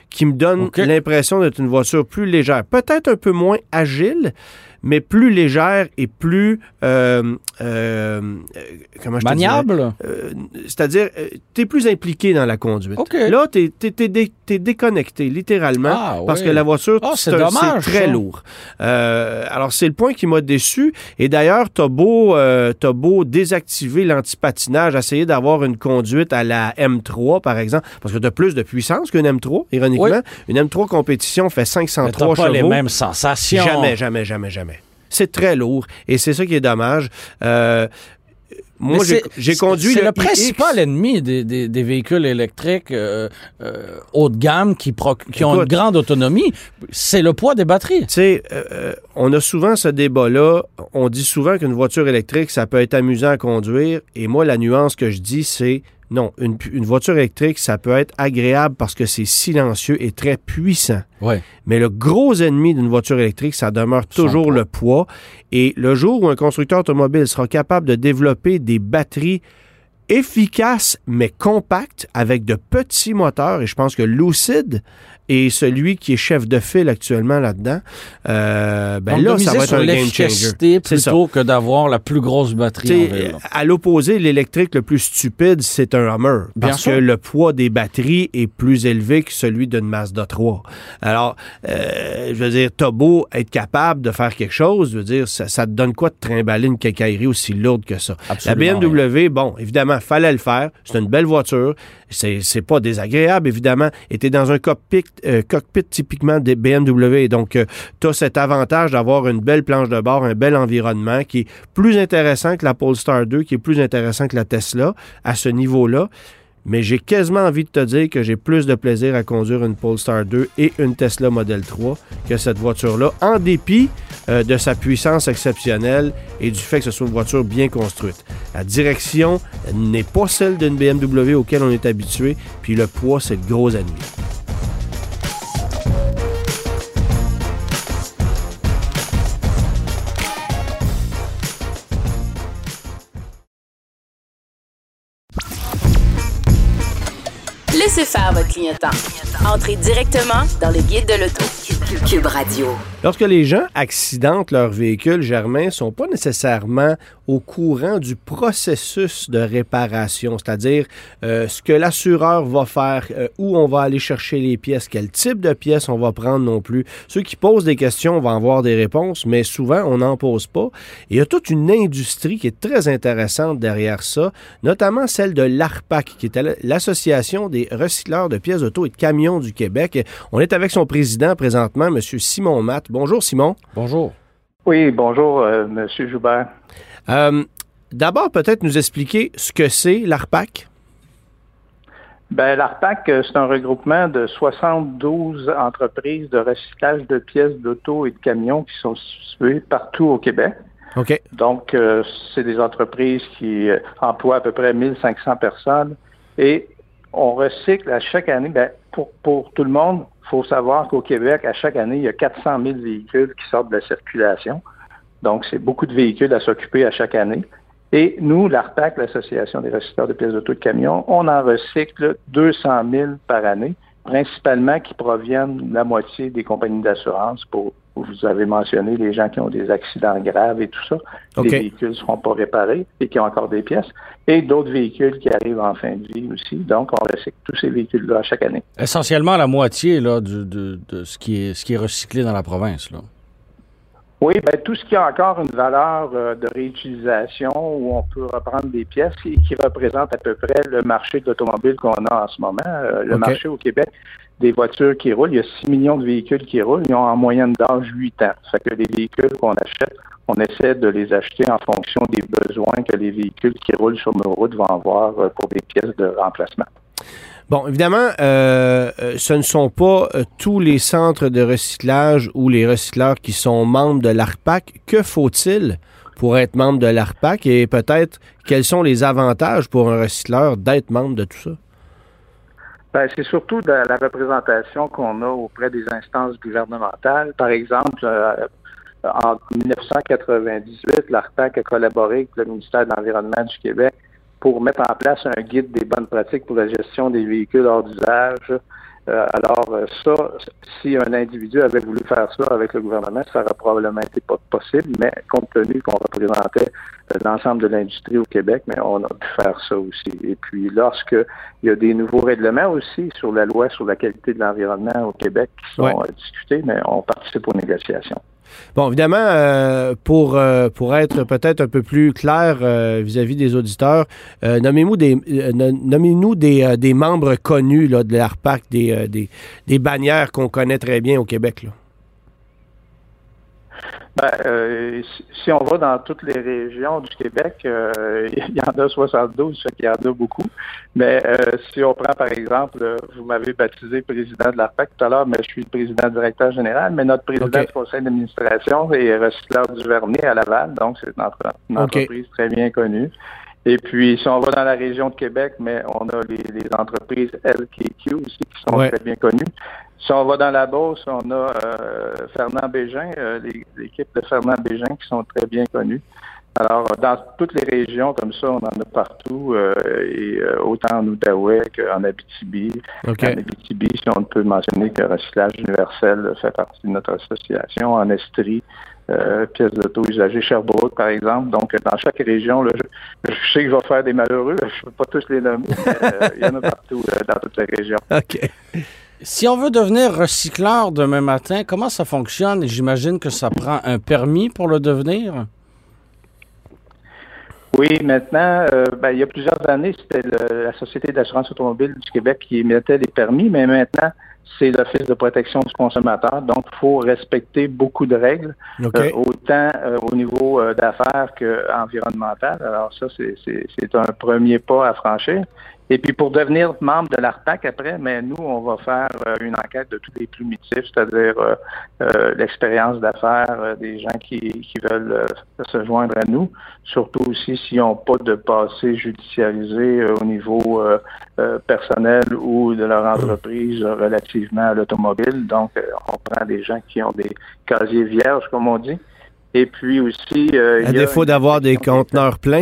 qui me donne Okay. l'impression d'être une voiture plus légère. Peut-être un peu moins agile, mais plus légère et plus... Euh, euh, comment je te Maniable? Euh, c'est-à-dire, euh, tu es plus impliqué dans la conduite. Okay. Là, tu es déconnecté, littéralement, Ah, parce oui. que la voiture, Ah, c'est un- dommage, c'est très ça. lourd. Euh, alors, c'est le point qui m'a déçu. Et d'ailleurs, tu as beau, euh, t'as beau désactiver l'antipatinage, essayer d'avoir une conduite à la M trois, par exemple, parce que tu as plus de puissance qu'une M trois, ironiquement. Oui. Une M trois compétition fait cinq cent Mais trois t'as pas chevaux. les mêmes sensations. Jamais, jamais, jamais, jamais. C'est très lourd et c'est ça qui est dommage. Euh, moi, Mais j'ai, c'est- j'ai conduit C'est le, le I X. principal ennemi des, des, des véhicules électriques euh, euh, haut de gamme qui, proc- qui ont une Écoute. grande autonomie. C'est le poids des batteries. Tu sais, euh, on a souvent ce débat-là. On dit souvent qu'une voiture électrique, ça peut être amusant à conduire. Et moi, la nuance que je dis, c'est non, une, une voiture électrique, ça peut être agréable parce que c'est silencieux et très puissant. Ouais. Mais le gros ennemi d'une voiture électrique, ça demeure Son toujours poids. le poids. Et le jour où un constructeur automobile sera capable de développer des batteries efficaces mais compactes avec de petits moteurs, et je pense que Lucid est celui qui est chef de file actuellement là-dedans, euh, ben Donc, là, de ça miser va être sur un game changer. l'efficacité C'est ça. plutôt que d'avoir la plus grosse batterie en T'sais, ville. à l'opposé, l'électrique le plus stupide, c'est un Hummer. Bien Parce sûr. que le poids des batteries est plus élevé que celui d'une Mazda trois. Alors, euh, je veux dire, t'as beau être capable de faire quelque chose, je veux dire, ça, ça te donne quoi de trimballer une quincaillerie aussi lourde que ça? Absolument La B M W, bon, évidemment, fallait le faire. C'est une belle voiture. C'est, c'est pas désagréable, évidemment. Et t'es dans un cockpit, euh, cockpit typiquement des B M W. Donc, euh, t'as cet avantage d'avoir une belle planche de bord, un bel environnement qui est plus intéressant que la Polestar deux, qui est plus intéressant que la Tesla à ce niveau-là. Mais j'ai quasiment envie de te dire que j'ai plus de plaisir à conduire une Polestar deux et une Tesla Model trois que cette voiture-là, en dépit euh, de sa puissance exceptionnelle et du fait que ce soit une voiture bien construite. La direction n'est pas celle d'une B M W auquel on est habitué, puis le poids, c'est le gros ennemi. Laissez faire votre clientèle. Entrez directement dans le guide de l'auto. Cube Radio. Lorsque les gens accidentent leur véhicule, Germain, ne sont pas nécessairement au courant du processus de réparation, c'est-à-dire euh, ce que l'assureur va faire, euh, où on va aller chercher les pièces, quel type de pièces on va prendre non plus. Ceux qui posent des questions vont avoir des réponses, mais souvent, on n'en pose pas. Et il y a toute une industrie qui est très intéressante derrière ça, notamment celle de l'ARPAC, qui est l'Association des recycleurs de pièces auto et de camions du Québec. On est avec son président présentement, M. Simon Matt. Bonjour, Simon. Bonjour. Oui, bonjour, euh, M. Joubert. Euh, D'abord, peut-être nous expliquer ce que c'est l'ARPAC. Ben, l'ARPAC, euh, c'est un regroupement de soixante-douze entreprises de recyclage de pièces d'auto et de camions qui sont situées partout au Québec. OK. Donc, euh, c'est des entreprises qui euh, emploient à peu près mille cinq cents personnes et on recycle à chaque année. Ben, pour, pour tout le monde, il faut savoir qu'au Québec, à chaque année, il y a quatre cent mille véhicules qui sortent de la circulation. Donc, c'est beaucoup de véhicules à s'occuper à chaque année. Et nous, l'ARPAC, l'Association des recycleurs de pièces d'auto et de camions, on en recycle deux cent mille par année, principalement qui proviennent la moitié des compagnies d'assurance pour, vous avez mentionné, les gens qui ont des accidents graves et tout ça. Okay. Les véhicules ne seront pas réparés et qui ont encore des pièces. Et d'autres véhicules qui arrivent en fin de vie aussi. Donc, on recycle tous ces véhicules-là à chaque année. Essentiellement la moitié là, du, de, de ce, qui est, ce qui est recyclé dans la province, là. Oui, bien, tout ce qui a encore une valeur euh, de réutilisation où on peut reprendre des pièces et qui représente à peu près le marché de l'automobile qu'on a en ce moment. Euh, le okay. marché au Québec des voitures qui roulent, il y a six millions de véhicules qui roulent, ils ont en moyenne d'âge huit ans. Ça fait que les véhicules qu'on achète, on essaie de les acheter en fonction des besoins que les véhicules qui roulent sur nos routes vont avoir pour des pièces de remplacement. Bon, évidemment, euh, ce ne sont pas euh, tous les centres de recyclage ou les recycleurs qui sont membres de l'ARPAC. Que faut-il pour être membre de l'ARPAC et peut-être quels sont les avantages pour un recycleur d'être membre de tout ça? Ben, c'est surtout de la représentation qu'on a auprès des instances gouvernementales. Par exemple, euh, en dix-neuf cent quatre-vingt-dix-huit, l'ARPAC a collaboré avec le ministère de l'Environnement du Québec pour mettre en place un guide des bonnes pratiques pour la gestion des véhicules hors d'usage Euh, alors, euh, ça, si un individu avait voulu faire ça avec le gouvernement, ça aurait probablement été pas possible, mais compte tenu qu'on représentait euh, l'ensemble de l'industrie au Québec, mais on a pu faire ça aussi. Et puis, lorsque il y a des nouveaux règlements aussi sur la loi sur la qualité de l'environnement au Québec qui sont ouais. euh, discutés, mais on participe aux négociations. Bon, évidemment, euh, pour, euh, pour être peut-être un peu plus clair euh, vis-à-vis des auditeurs, euh, nommez-nous des, euh, nommez-nous des, euh, des membres connus là, de l'ARPAC, des, euh, des, des bannières qu'on connaît très bien au Québec, là. Ben, euh, si, si on va dans toutes les régions du Québec, euh, il y en a soixante-douze, ça fait qu'il y en a beaucoup. Mais euh, si on prend, par exemple, euh, vous m'avez baptisé président de l'ARPAC tout à l'heure, mais je suis le président directeur général, mais notre président okay. du conseil d'administration est recycleur du Vernier à Laval, donc c'est une, entre, une okay. entreprise très bien connue. Et puis, si on va dans la région de Québec, mais on a les, les entreprises L K Q aussi qui sont ouais. très bien connues. Si on va dans la Beauce, on a euh, Fernand Bégin, euh, les, l'équipe de Fernand Bégin qui sont très bien connues. Alors, dans toutes les régions comme ça, on en a partout, euh, et euh, autant en Outaouais qu'en Abitibi. Okay. En Abitibi, si on peut mentionner que Recyclage Universel fait partie de notre association. En Estrie, euh, pièces d'auto usagées Sherbrooke, par exemple. Donc, dans chaque région, là, je, je sais que je vais faire des malheureux, je ne peux pas tous les nommer, mais euh, il y en a partout euh, dans toutes les régions. OK. Si on veut devenir recycleur demain matin, comment ça fonctionne? J'imagine que ça prend un permis pour le devenir? Oui, maintenant, euh, ben, il y a plusieurs années, c'était le, la Société d'assurance automobile du Québec qui émettait les permis, mais maintenant, c'est l'Office de protection du consommateur. Donc, il faut respecter beaucoup de règles, okay. euh, autant euh, au niveau euh, d'affaires qu'environnemental. Alors ça, c'est, c'est, c'est un premier pas à franchir. Et puis, pour devenir membre de l'ARPAC après, mais nous, on va faire euh, une enquête de tous les plumitifs, c'est-à-dire euh, euh, l'expérience d'affaires euh, des gens qui, qui veulent euh, se joindre à nous, surtout aussi s'ils n'ont pas de passé judiciarisé euh, au niveau euh, euh, personnel ou de leur entreprise euh, relativement à l'automobile. Donc, euh, on prend des gens qui ont des casiers vierges, comme on dit. Et puis aussi... Euh, à défaut d'avoir des conteneurs pleins.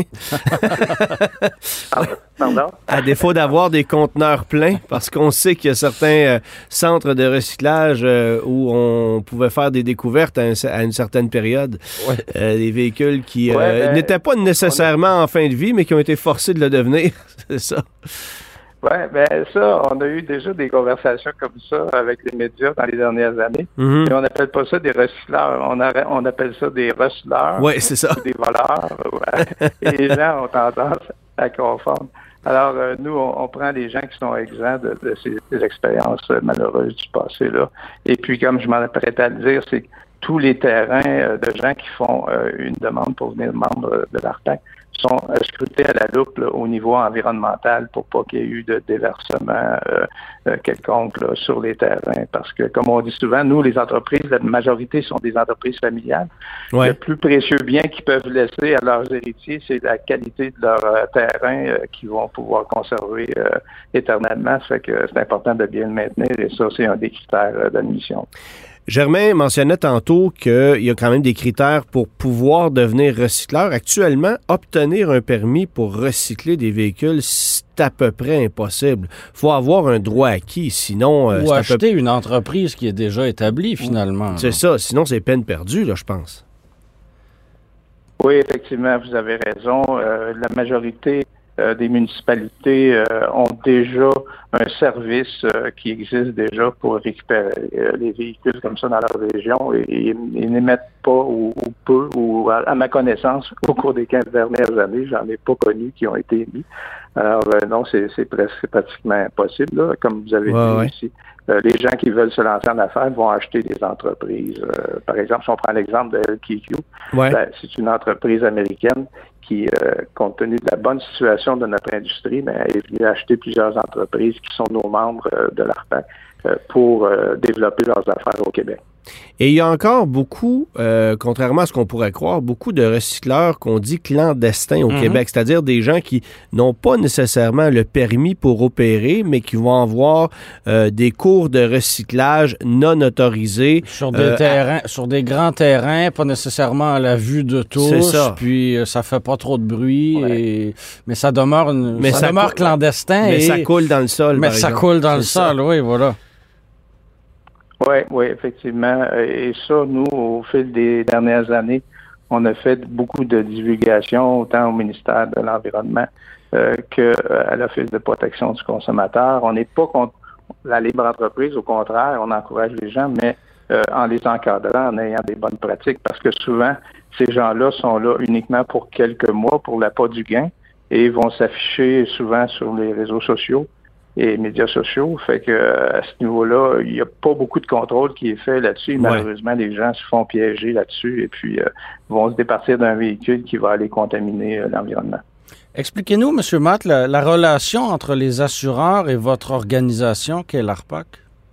Pardon? À défaut d'avoir des conteneurs pleins, parce qu'on sait qu'il y a certains euh, centres de recyclage euh, où on pouvait faire des découvertes à, un, à une certaine période. Ouais. Euh, des véhicules qui euh, ouais, ben, n'étaient pas nécessairement a... en fin de vie, mais qui ont été forcés de le devenir. C'est ça. Oui, bien ça, on a eu déjà des conversations comme ça avec les médias dans les dernières années. Mm-hmm. Et on n'appelle pas ça des recycleurs, on, a, on appelle ça des receleurs. Oui, c'est ça. Des voleurs. Ouais. Et les gens ont tendance à confondre. Alors, euh, nous, on, on prend les gens qui sont exempts de, de ces des expériences euh, malheureuses du passé, là. Et puis, comme je m'en apprêtais à le dire, c'est que tous les terrains euh, de gens qui font euh, une demande pour devenir membre de l'ARPAC sont euh, scrutés à la loupe là, au niveau environnemental pour pas qu'il y ait eu de déversement euh, euh, quelconque là, sur les terrains. Parce que, comme on dit souvent, nous, les entreprises, la majorité sont des entreprises familiales. Ouais. Le plus précieux bien qu'ils peuvent laisser à leurs héritiers, c'est la qualité de leur euh, terrain euh, qu'ils vont pouvoir conserver euh, éternellement. Ça fait que c'est important de bien le maintenir et ça, c'est un des critères euh, d'admission. Germain mentionnait tantôt qu'il y a quand même des critères pour pouvoir devenir recycleur. Actuellement, obtenir un permis pour recycler des véhicules, c'est à peu près impossible. Il faut avoir un droit acquis, sinon... Euh, Ou acheter peu... une entreprise qui est déjà établie, finalement. C'est ça, sinon c'est peine perdue, là, je pense. Oui, effectivement, vous avez raison. Euh, la majorité... Euh, des municipalités euh, ont déjà un service euh, qui existe déjà pour récupérer euh, les véhicules comme ça dans leur région et, et, et n'émettent pas ou, ou peu, ou à, à ma connaissance, au cours des quinze dernières années, j'en ai pas connu qui ont été émis. Alors euh, non, c'est, c'est presque pratiquement impossible, là, comme vous avez ouais, dit ouais. ici. Euh, les gens qui veulent se lancer en affaires vont acheter des entreprises. Euh, par exemple, si on prend l'exemple de L K Q, ouais. ben, c'est une entreprise américaine qui, euh, compte tenu de la bonne situation de notre industrie, ben, est venue acheter plusieurs entreprises qui sont nos membres euh, de l'ARPAC euh, pour euh, développer leurs affaires au Québec. Et il y a encore beaucoup, euh, contrairement à ce qu'on pourrait croire, beaucoup de recycleurs qu'on dit clandestins au mm-hmm. Québec, c'est-à-dire des gens qui n'ont pas nécessairement le permis pour opérer, mais qui vont avoir euh, des cours de recyclage non autorisés. Sur des euh, terrains, à... sur des grands terrains, pas nécessairement à la vue de tous, c'est ça. Puis euh, ça fait pas trop de bruit, ouais. et... mais ça demeure, une... mais ça, ça demeure cou... clandestin. Mais et... ça coule dans le sol, Mais par ça exemple. coule dans c'est le ça. sol, oui, voilà. Oui, oui, effectivement. Et ça, nous, au fil des dernières années, on a fait beaucoup de divulgation, autant au ministère de l'Environnement euh, qu'à l'Office de protection du consommateur. On n'est pas contre la libre entreprise, au contraire, on encourage les gens, mais euh, en les encadrant, en ayant des bonnes pratiques, parce que souvent, ces gens-là sont là uniquement pour quelques mois, pour l'appât du gain, et vont s'afficher souvent sur les réseaux sociaux et médias sociaux. Fait que à ce niveau-là, il n'y a pas beaucoup de contrôle qui est fait là-dessus. Ouais. Malheureusement, les gens se font piéger là-dessus et puis euh, vont se départir d'un véhicule qui va aller contaminer euh, l'environnement. Expliquez-nous, M. Matt, la, la relation entre les assureurs et votre organisation qu'est l'ARPAC.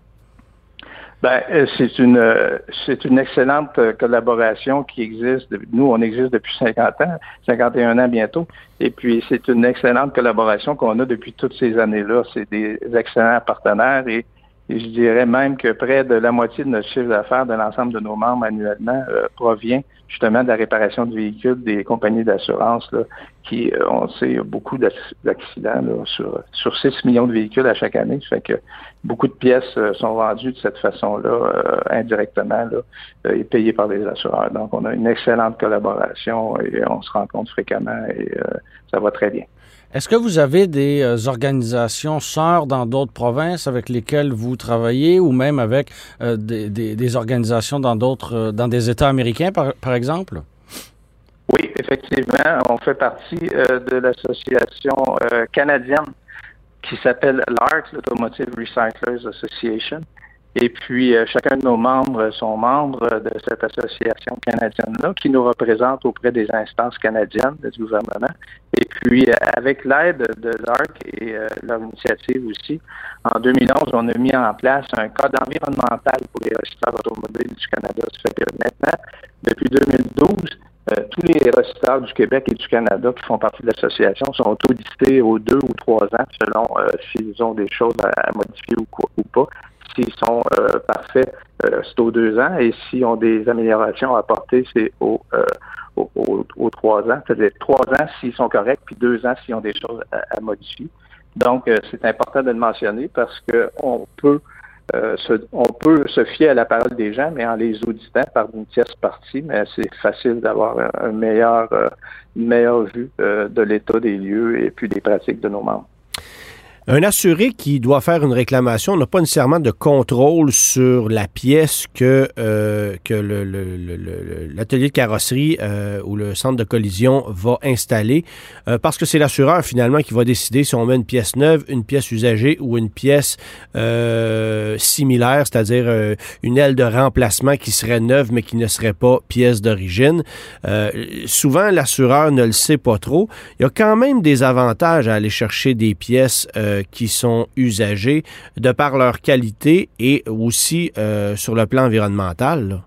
Ben, c'est une c'est une excellente collaboration qui existe. Nous, on existe depuis cinquante ans, cinquante et un ans bientôt. Et puis, c'est une excellente collaboration qu'on a depuis toutes ces années-là. C'est des excellents partenaires et, et je dirais même que près de la moitié de notre chiffre d'affaires de l'ensemble de nos membres annuellement euh, provient justement de la réparation de véhicules des compagnies d'assurance là, qui, euh, on sait, il y a beaucoup d'accidents là, sur, sur six millions de véhicules à chaque année. Ça fait que beaucoup de pièces euh, sont vendues de cette façon-là, euh, indirectement, là, euh, et payées par les assureurs. Donc, on a une excellente collaboration et on se rencontre fréquemment et euh, ça va très bien. Est-ce que vous avez des euh, organisations sœurs dans d'autres provinces avec lesquelles vous travaillez ou même avec euh, des, des, des organisations dans d'autres, euh, dans des États américains, par, par exemple? Oui, effectivement. On fait partie euh, de l'association euh, canadienne qui s'appelle l'A R C, l'Automotive Recyclers Association. Et puis, euh, chacun de nos membres sont membres de cette association canadienne-là qui nous représente auprès des instances canadiennes du gouvernement. Et puis, euh, avec l'aide de l'A R C et euh, leur initiative aussi, en deux mille onze, on a mis en place un code environnemental pour les recycleurs automobiles du Canada. Ça fait que maintenant, depuis deux mille douze, euh, tous les recycleurs du Québec et du Canada qui font partie de l'association sont audités aux deux ou trois ans selon euh, s'ils ont des choses à, à modifier ou, quoi, ou pas. S'ils sont euh, parfaits, euh, c'est aux deux ans. Et s'ils ont des améliorations à apporter, c'est aux, euh, aux, aux, aux trois ans. C'est-à-dire trois ans s'ils sont corrects, puis deux ans s'ils ont des choses à, à modifier. Donc, euh, c'est important de le mentionner parce que on peut, euh, se, on peut se fier à la parole des gens, mais en les auditant par une tierce partie, mais c'est facile d'avoir un, un meilleur, euh, une meilleure vue euh, de l'état des lieux et puis des pratiques de nos membres. Un assuré qui doit faire une réclamation n'a pas nécessairement de contrôle sur la pièce que, euh, que le, le, le, le, l'atelier de carrosserie euh, ou le centre de collision va installer euh, parce que c'est l'assureur finalement qui va décider si on met une pièce neuve, une pièce usagée ou une pièce euh, similaire, c'est-à-dire euh, une aile de remplacement qui serait neuve mais qui ne serait pas pièce d'origine. Euh, souvent, l'assureur ne le sait pas trop. Il y a quand même des avantages à aller chercher des pièces euh, qui sont usagés de par leur qualité et aussi euh, sur le plan environnemental. Là.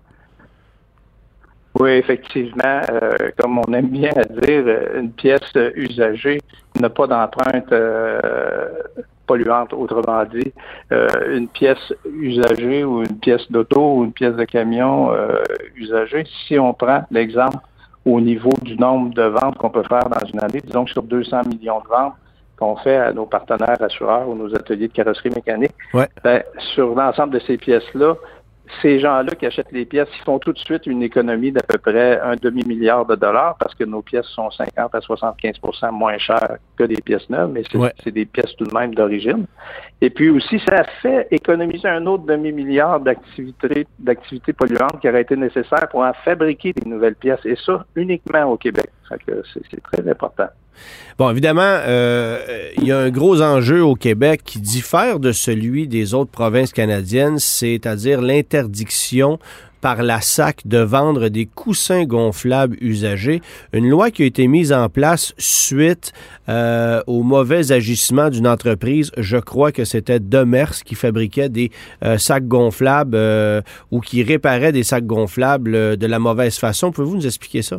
Oui, effectivement. Euh, comme on aime bien à dire, une pièce usagée n'a pas d'empreinte euh, polluante. Autrement dit, euh, une pièce usagée ou une pièce d'auto ou une pièce de camion euh, usagée, si on prend l'exemple au niveau du nombre de ventes qu'on peut faire dans une année, disons que sur deux cents millions de ventes, qu'on fait à nos partenaires assureurs ou nos ateliers de carrosserie mécanique, ouais. ben, sur l'ensemble de ces pièces-là, ces gens-là qui achètent les pièces, ils font tout de suite une économie d'à peu près un demi-milliard de dollars parce que nos pièces sont cinquante à soixante-quinze pour cent moins chères que des pièces neuves, mais c'est, ouais. c'est des pièces tout de même d'origine. Et puis aussi, ça fait économiser un autre demi-milliard d'activités, d'activités polluantes qui auraient été nécessaires pour en fabriquer des nouvelles pièces, et ça uniquement au Québec. Fait que c'est, c'est très important. Bon, évidemment, euh, il y a un gros enjeu au Québec qui diffère de celui des autres provinces canadiennes, c'est-à-dire l'interdiction par la S A C de vendre des coussins gonflables usagés. Une loi qui a été mise en place suite euh, au mauvais agissement d'une entreprise. Je crois que c'était Demers qui fabriquait des euh, sacs gonflables euh, ou qui réparait des sacs gonflables euh, de la mauvaise façon. Pouvez-vous nous expliquer ça?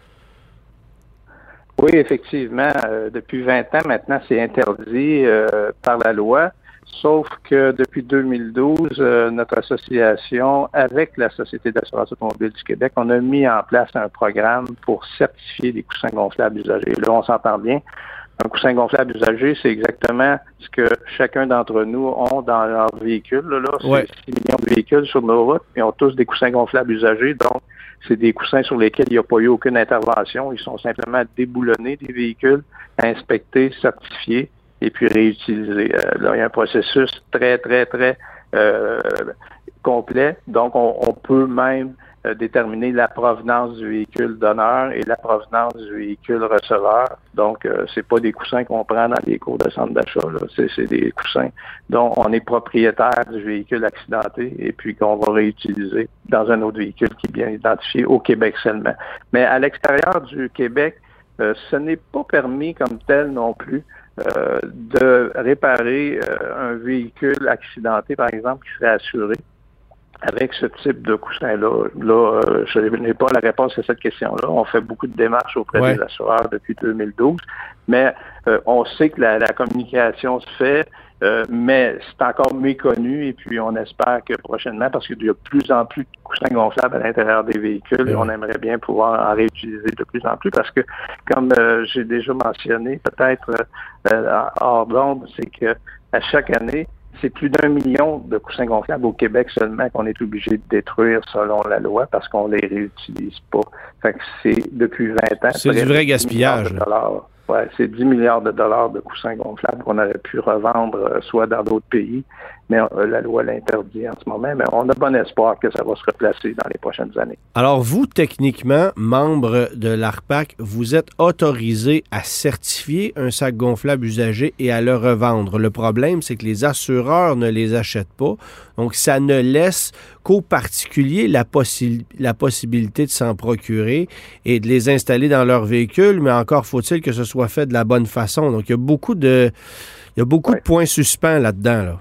Oui, effectivement. Euh, depuis vingt ans maintenant, c'est interdit euh, par la loi. Sauf que depuis deux mille douze, euh, notre association, avec la Société d'assurance automobile du Québec, on a mis en place un programme pour certifier les coussins gonflables usagés. Là, on s'entend bien. Un coussin gonflable usagé, c'est exactement ce que chacun d'entre nous ont dans leur véhicule. Là, là. C'est ouais. six millions de véhicules sur nos routes, ils ont tous des coussins gonflables usagés, donc c'est des coussins sur lesquels il n'y a pas eu aucune intervention. Ils sont simplement déboulonnés des véhicules, inspectés, certifiés, et puis réutilisés. Euh, là, il y a un processus très, très, très euh, complet. Donc, on, on peut même euh, déterminer la provenance du véhicule donneur et la provenance du véhicule receveur. Donc, euh, c'est pas des coussins qu'on prend dans les cours de centre d'achat. Là. C'est, c'est des coussins dont on est propriétaire du véhicule accidenté et puis qu'on va réutiliser dans un autre véhicule qui est bien identifié au Québec seulement. Mais à l'extérieur du Québec, euh, ce n'est pas permis comme tel non plus euh, de réparer euh, un véhicule accidenté, par exemple, qui serait assuré avec ce type de coussin-là. Là, euh, je n'ai pas la réponse à cette question-là. On fait beaucoup de démarches auprès ouais. des assureurs depuis deux mille douze, mais euh, on sait que la, la communication se fait, euh, mais c'est encore méconnu et puis on espère que prochainement, parce qu'il y a de plus en plus de coussins gonflables à l'intérieur des véhicules, ouais. on aimerait bien pouvoir en réutiliser de plus en plus parce que, comme euh, j'ai déjà mentionné, peut-être euh, hors d'onde, c'est que à chaque année, c'est plus d'un million de coussins gonflables au Québec seulement qu'on est obligé de détruire selon la loi parce qu'on les réutilise pas. Fait que c'est depuis vingt ans. C'est du vrai gaspillage. Ouais, c'est dix milliards de dollars de coussins gonflables qu'on aurait pu revendre euh, soit dans d'autres pays, mais euh, la loi l'interdit en ce moment. Mais on a bon espoir que ça va se replacer dans les prochaines années. Alors vous, techniquement, membre de l'ARPAC, vous êtes autorisé à certifier un sac gonflable usagé et à le revendre. Le problème, c'est que les assureurs ne les achètent pas. Donc, ça ne laisse qu'aux particuliers la, possi- la possibilité de s'en procurer et de les installer dans leur véhicule, mais encore faut-il que ce soit fait de la bonne façon. Donc, il y a beaucoup de, il y a beaucoup ouais. de points suspens là-dedans, là.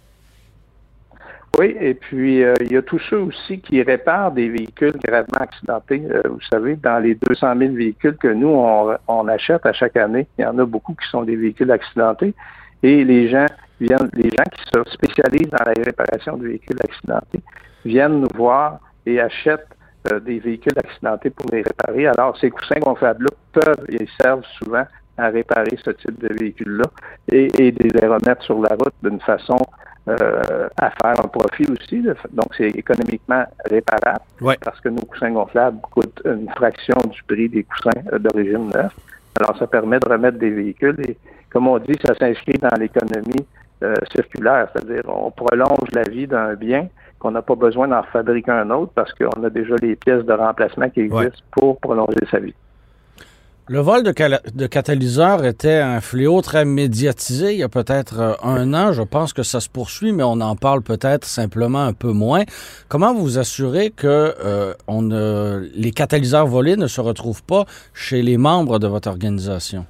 Oui, et puis euh, il y a tous ceux aussi qui réparent des véhicules gravement accidentés. Euh, vous savez, dans les deux cent mille véhicules que nous, on, on achète à chaque année, il y en a beaucoup qui sont des véhicules accidentés. Et les gens viennent, les gens qui se spécialisent dans la réparation de véhicules accidentés viennent nous voir et achètent euh, des véhicules accidentés pour les réparer. Alors, ces coussins gonflables-là peuvent et servent souvent à réparer ce type de véhicule-là et, et de les remettre sur la route d'une façon Euh, à faire un profit aussi. Là. Donc, c'est économiquement réparable ouais. parce que nos coussins gonflables coûtent une fraction du prix des coussins euh, d'origine neuve. Alors, ça permet de remettre des véhicules et, comme on dit, ça s'inscrit dans l'économie euh, circulaire, c'est-à-dire on prolonge la vie d'un bien qu'on n'a pas besoin d'en fabriquer un autre parce qu'on a déjà les pièces de remplacement qui existent ouais. pour prolonger sa vie. Le vol de, cal- de catalyseurs était un fléau très médiatisé il y a peut-être euh, un an. Je pense que ça se poursuit, mais on en parle peut-être simplement un peu moins. Comment vous vous assurez que euh, on ne, les catalyseurs volés ne se retrouvent pas chez les membres de votre organisation?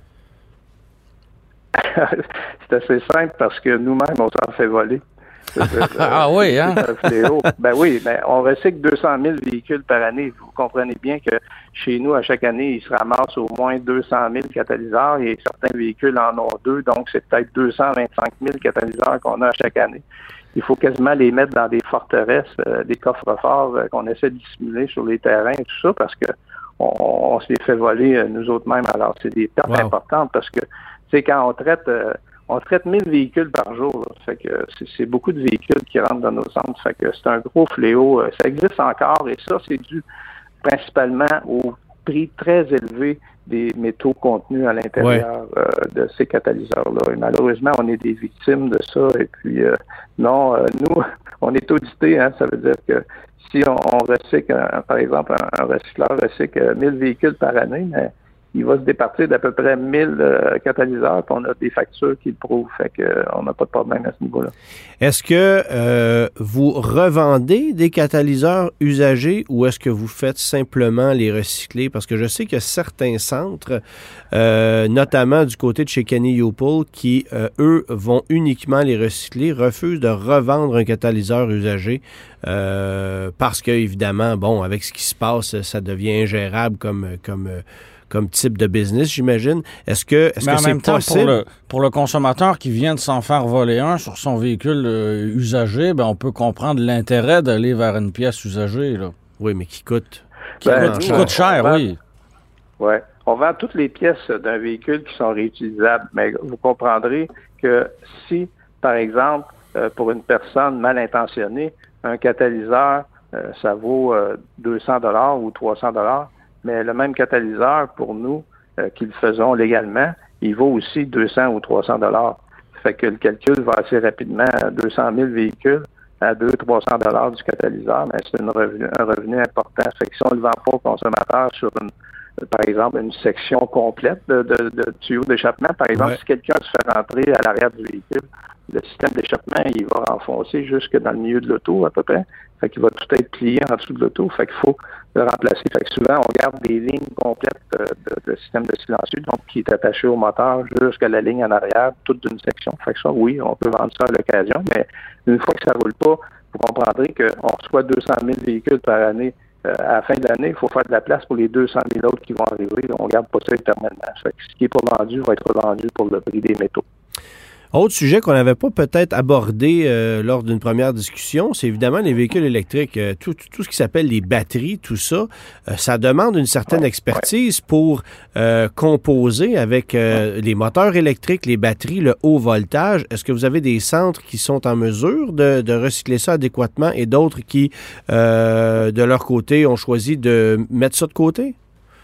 C'est assez simple parce que nous-mêmes, on s'en fait voler. Ah oui, hein? Ben oui, mais on recycle deux cent mille véhicules par année. Vous comprenez bien que chez nous, à chaque année, il se ramasse au moins deux cent mille catalyseurs et certains véhicules en ont deux, donc c'est peut-être deux cent vingt-cinq mille catalyseurs qu'on a à chaque année. Il faut quasiment les mettre dans des forteresses, euh, des coffres-forts euh, qu'on essaie de dissimuler sur les terrains et tout ça parce que on, on se les fait voler euh, nous autres mêmes. Alors, c'est des pertes wow. importantes parce que, tu sais, quand on traite... Euh, On traite mille véhicules par jour. Là. Fait que c'est, c'est beaucoup de véhicules qui rentrent dans nos centres. Fait que c'est un gros fléau. Ça existe encore et ça, c'est dû principalement au prix très élevé des métaux contenus à l'intérieur ouais. euh, de ces catalyseurs-là. Et malheureusement, on est des victimes de ça. Et puis, euh, non, euh, nous, on est audité. Hein, ça veut dire que si on, on recycle, un, par exemple, un, un recycleur recycle mille véhicules par année, mais il va se départir d'à peu près mille euh, catalyseurs, puis on a des factures qui le prouvent, fait qu'on euh, n'a pas de problème à ce niveau-là. Est-ce que euh, vous revendez des catalyseurs usagés ou est-ce que vous faites simplement les recycler? Parce que je sais qu'il y a certains centres, euh, notamment du côté de chez Kenny Youpool, qui, euh, eux, vont uniquement les recycler, refusent de revendre un catalyseur usagé euh, parce que, évidemment, bon, avec ce qui se passe, ça devient ingérable comme... comme comme type de business, j'imagine. Est-ce que, est-ce Mais que en c'est même temps, possible? Pour le, pour le consommateur qui vient de s'en faire voler un sur son véhicule euh, usagé, ben on peut comprendre l'intérêt d'aller vers une pièce usagée. Là. Oui, mais qui coûte, qui ben, coûte, qui coûte cher, vend, oui. Oui. on vend toutes les pièces d'un véhicule qui sont réutilisables, mais vous comprendrez que si, par exemple, euh, pour une personne mal intentionnée, un catalyseur, euh, ça vaut euh, deux cents dollars ou trois cents dollars, mais le même catalyseur, pour nous, euh, qui le faisons légalement, il vaut aussi deux cents ou trois cents dollars. Fait que le calcul va assez rapidement à deux cent mille véhicules à deux cents à trois cents dollars du catalyseur, mais c'est une revenu, un revenu important. Fait que si on ne le vend pas au consommateur sur une, par exemple, une section complète de, de, de tuyaux d'échappement, par exemple, ouais. si quelqu'un se fait rentrer à l'arrière du véhicule, le système d'échappement, il va renfoncer jusque dans le milieu de l'auto à peu près. Fait qu'il va tout être plié en dessous de l'auto. Fait qu'il faut le remplacer. Fait que souvent, on garde des lignes complètes de, de, de système de silencieux, donc qui est attaché au moteur jusqu'à la ligne en arrière, toute d'une section. Fait que ça, oui, on peut vendre ça à l'occasion, mais une fois que ça roule pas, vous comprendrez qu'on reçoit deux cent mille véhicules par année. Euh, à la fin de l'année, il faut faire de la place pour les deux cent mille autres qui vont arriver. On ne garde pas ça éternellement. Fait que ce qui n'est pas vendu va être vendu pour le prix des métaux. Autre sujet qu'on n'avait pas peut-être abordé euh, lors d'une première discussion, c'est évidemment les véhicules électriques. Euh, tout, tout ce qui s'appelle les batteries, tout ça, euh, ça demande une certaine ouais, expertise ouais. pour euh, composer avec euh, ouais. les moteurs électriques, les batteries, le haut voltage. Est-ce que vous avez des centres qui sont en mesure de, de recycler ça adéquatement et d'autres qui, euh, de leur côté, ont choisi de mettre ça de côté?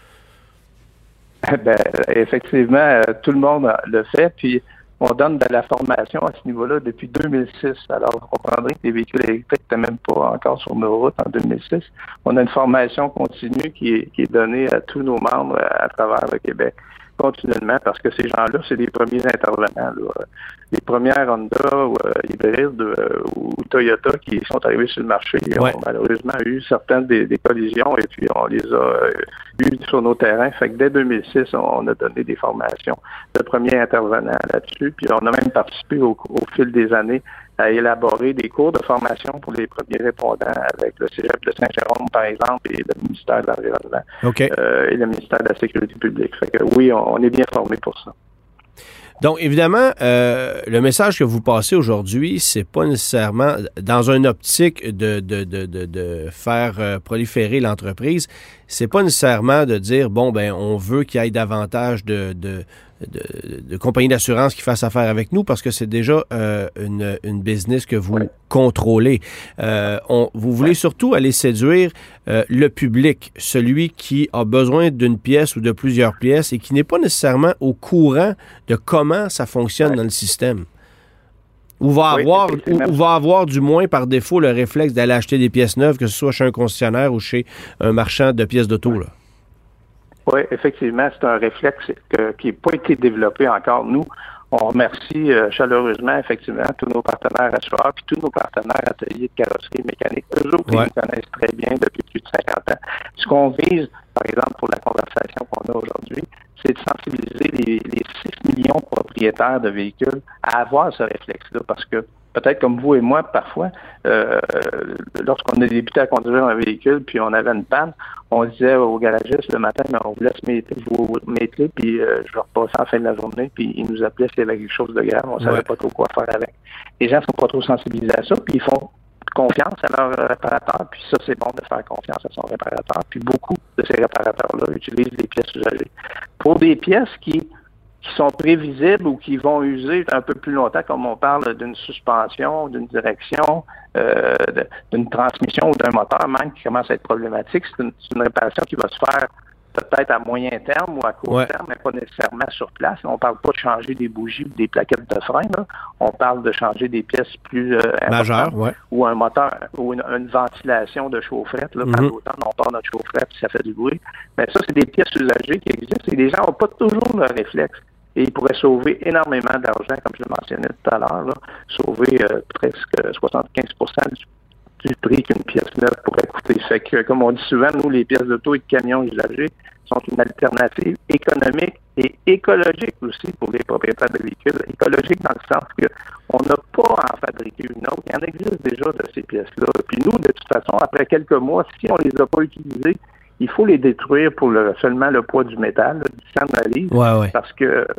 Ben, effectivement, tout le monde le fait, puis on donne de la formation à ce niveau-là depuis deux mille six. Alors, vous comprendrez que les véhicules électriques n'étaient même pas encore sur nos routes en deux mille six. On a une formation continue qui est, qui est donnée à tous nos membres à, à travers le Québec, continuellement, parce que ces gens-là, c'est les premiers intervenants. Là. Les premières Honda ou euh, hybrides euh, ou Toyota qui sont arrivés sur le marché ouais. ont malheureusement eu certaines des, des collisions et puis on les a euh, eues sur nos terrains. Fait que dès deux mille six, on a donné des formations de premiers intervenants là-dessus. Puis on a même participé au, au fil des années à élaborer des cours de formation pour les premiers répondants avec le Cégep de Saint-Jérôme, par exemple, et le ministère de l'Environnement okay. euh, et le ministère de la Sécurité publique. Fait que oui, on, on est bien formé pour ça. Donc, évidemment, euh, le message que vous passez aujourd'hui, c'est pas nécessairement dans une optique de, de, de, de, de faire euh, proliférer l'entreprise, c'est pas nécessairement de dire, bon, ben, on veut qu'il y ait davantage de, de, de, de compagnies d'assurance qui fassent affaire avec nous parce que c'est déjà euh, une, une business que vous oui. contrôlez. Euh, on, vous voulez oui. surtout aller séduire euh, le public, celui qui a besoin d'une pièce ou de plusieurs pièces et qui n'est pas nécessairement au courant de comment ça fonctionne oui. dans le système. Ou va, oui, avoir, ou, ou va avoir du moins par défaut le réflexe d'aller acheter des pièces neuves, que ce soit chez un concessionnaire ou chez un marchand de pièces d'auto. Là. Oui, effectivement, c'est un réflexe que, qui n'a pas été développé encore. Nous, on remercie euh, chaleureusement, effectivement, tous nos partenaires assureurs puis tous nos partenaires ateliers de carrosserie mécanique. Eux autres, ouais. ils nous connaissent très bien depuis plus de cinquante ans. Ce qu'on vise, par exemple, pour la conversation qu'on a aujourd'hui, c'est de sensibiliser les, les six millions de propriétaires de véhicules à avoir ce réflexe-là, parce que peut-être comme vous et moi, parfois, euh, lorsqu'on a débuté à conduire un véhicule, puis on avait une panne, on disait au garagiste le matin, mais on vous laisse m'ételer, vous m'ételer, puis euh, je vais repasser en fin de la journée, puis il nous appelait s'il y avait quelque chose de grave, on ne savait ouais. pas trop quoi faire avec. Les gens ne sont pas trop sensibilisés à ça, puis ils font confiance à leur réparateur, puis ça, c'est bon de faire confiance à son réparateur, puis beaucoup de ces réparateurs-là utilisent des pièces usagées. Pour des pièces qui qui sont prévisibles ou qui vont user un peu plus longtemps, comme on parle d'une suspension, d'une direction, euh, d'une transmission ou d'un moteur même qui commence à être problématique. C'est une, c'est une réparation qui va se faire peut-être à moyen terme ou à court ouais. terme, mais pas nécessairement sur place. On ne parle pas de changer des bougies ou des plaquettes de frein. Là. On parle de changer des pièces plus euh, majeures, ouais. ou un moteur ou une, une ventilation de chaufferette. Là, mm-hmm. Par l'automne, on part notre chaufferette et ça fait du bruit. Mais ça, c'est des pièces usagées qui existent et les gens n'ont pas toujours le réflexe. Et ils pourraient sauver énormément d'argent, comme je le mentionnais tout à l'heure, là, sauver euh, presque soixante-quinze pour cent du, du prix qu'une pièce neuve pourrait coûter. Fait que, comme on dit souvent, nous, les pièces d'auto et de camions usagés sont une alternative économique et écologique aussi pour les propriétaires de véhicules. Écologique dans le sens qu'on n'a pas à en fabriquer une autre. Il y en existe déjà de ces pièces-là. Puis nous, de toute façon, après quelques mois, si on les a pas utilisées, il faut les détruire pour le, seulement le poids du métal, là, du sang de la livre, ouais, ouais. parce que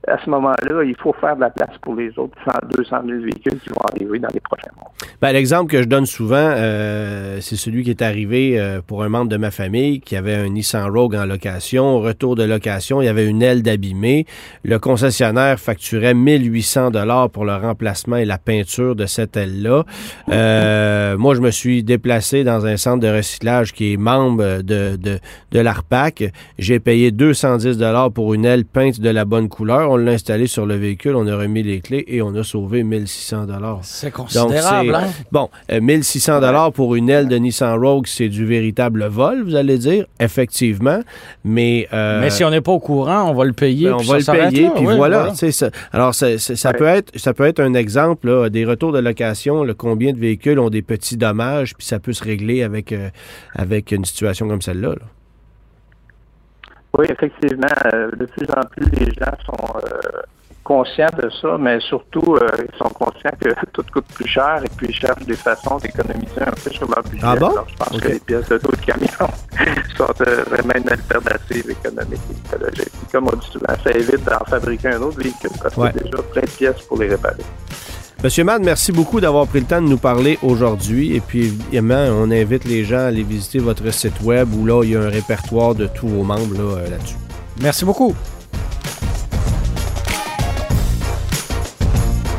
à ce moment-là, il faut faire de la place pour les autres cent, deux cent mille véhicules qui vont arriver dans les prochains mois. Ben, l'exemple que je donne souvent, euh, c'est celui qui est arrivé euh, pour un membre de ma famille qui avait un Nissan Rogue en location. Au retour de location, il y avait une aile d'abîmée. Le concessionnaire facturait mille huit cents dollars pour le remplacement et la peinture de cette aile-là. Euh, moi, je me suis déplacé dans un centre de recyclage qui est membre de, de, de l'ARPAC. J'ai payé deux cent dix dollars pour une aile peinte de la bonne couleur. On l'a installé sur le véhicule, on a remis les clés et on a sauvé mille six cents dollars. C'est considérable, Donc, c'est, hein? Bon, euh, mille six cents dollars pour une aile de Nissan Rogue, c'est du véritable vol, vous allez dire, effectivement, mais... Euh, mais si on n'est pas au courant, on va le payer, ben, on puis va ça le payer, là, puis oui, voilà. voilà. C'est ça. Alors, ça, ça, ça, ouais. peut être, ça peut être un exemple, là, des retours de location, là, combien de véhicules ont des petits dommages, puis ça peut se régler avec, euh, avec une situation comme celle-là, là. Oui, effectivement, euh, de plus en plus, les gens sont euh, conscients de ça, mais surtout, euh, ils sont conscients que tout coûte plus cher et puis ils cherchent des façons d'économiser un peu sur leur budget. Ah bon? Alors, je pense okay. que les pièces d'auto et de camion sont euh, vraiment une alternative économique et écologique. Comme on dit souvent, ça évite d'en fabriquer un autre véhicule parce ouais. qu'il y a déjà plein de pièces pour les réparer. Monsieur Mann, merci beaucoup d'avoir pris le temps de nous parler aujourd'hui. Et puis, évidemment, on invite les gens à aller visiter votre site web où là, il y a un répertoire de tous vos membres là, là-dessus. Merci beaucoup.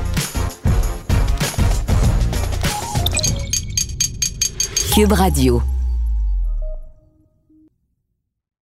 Cube Radio.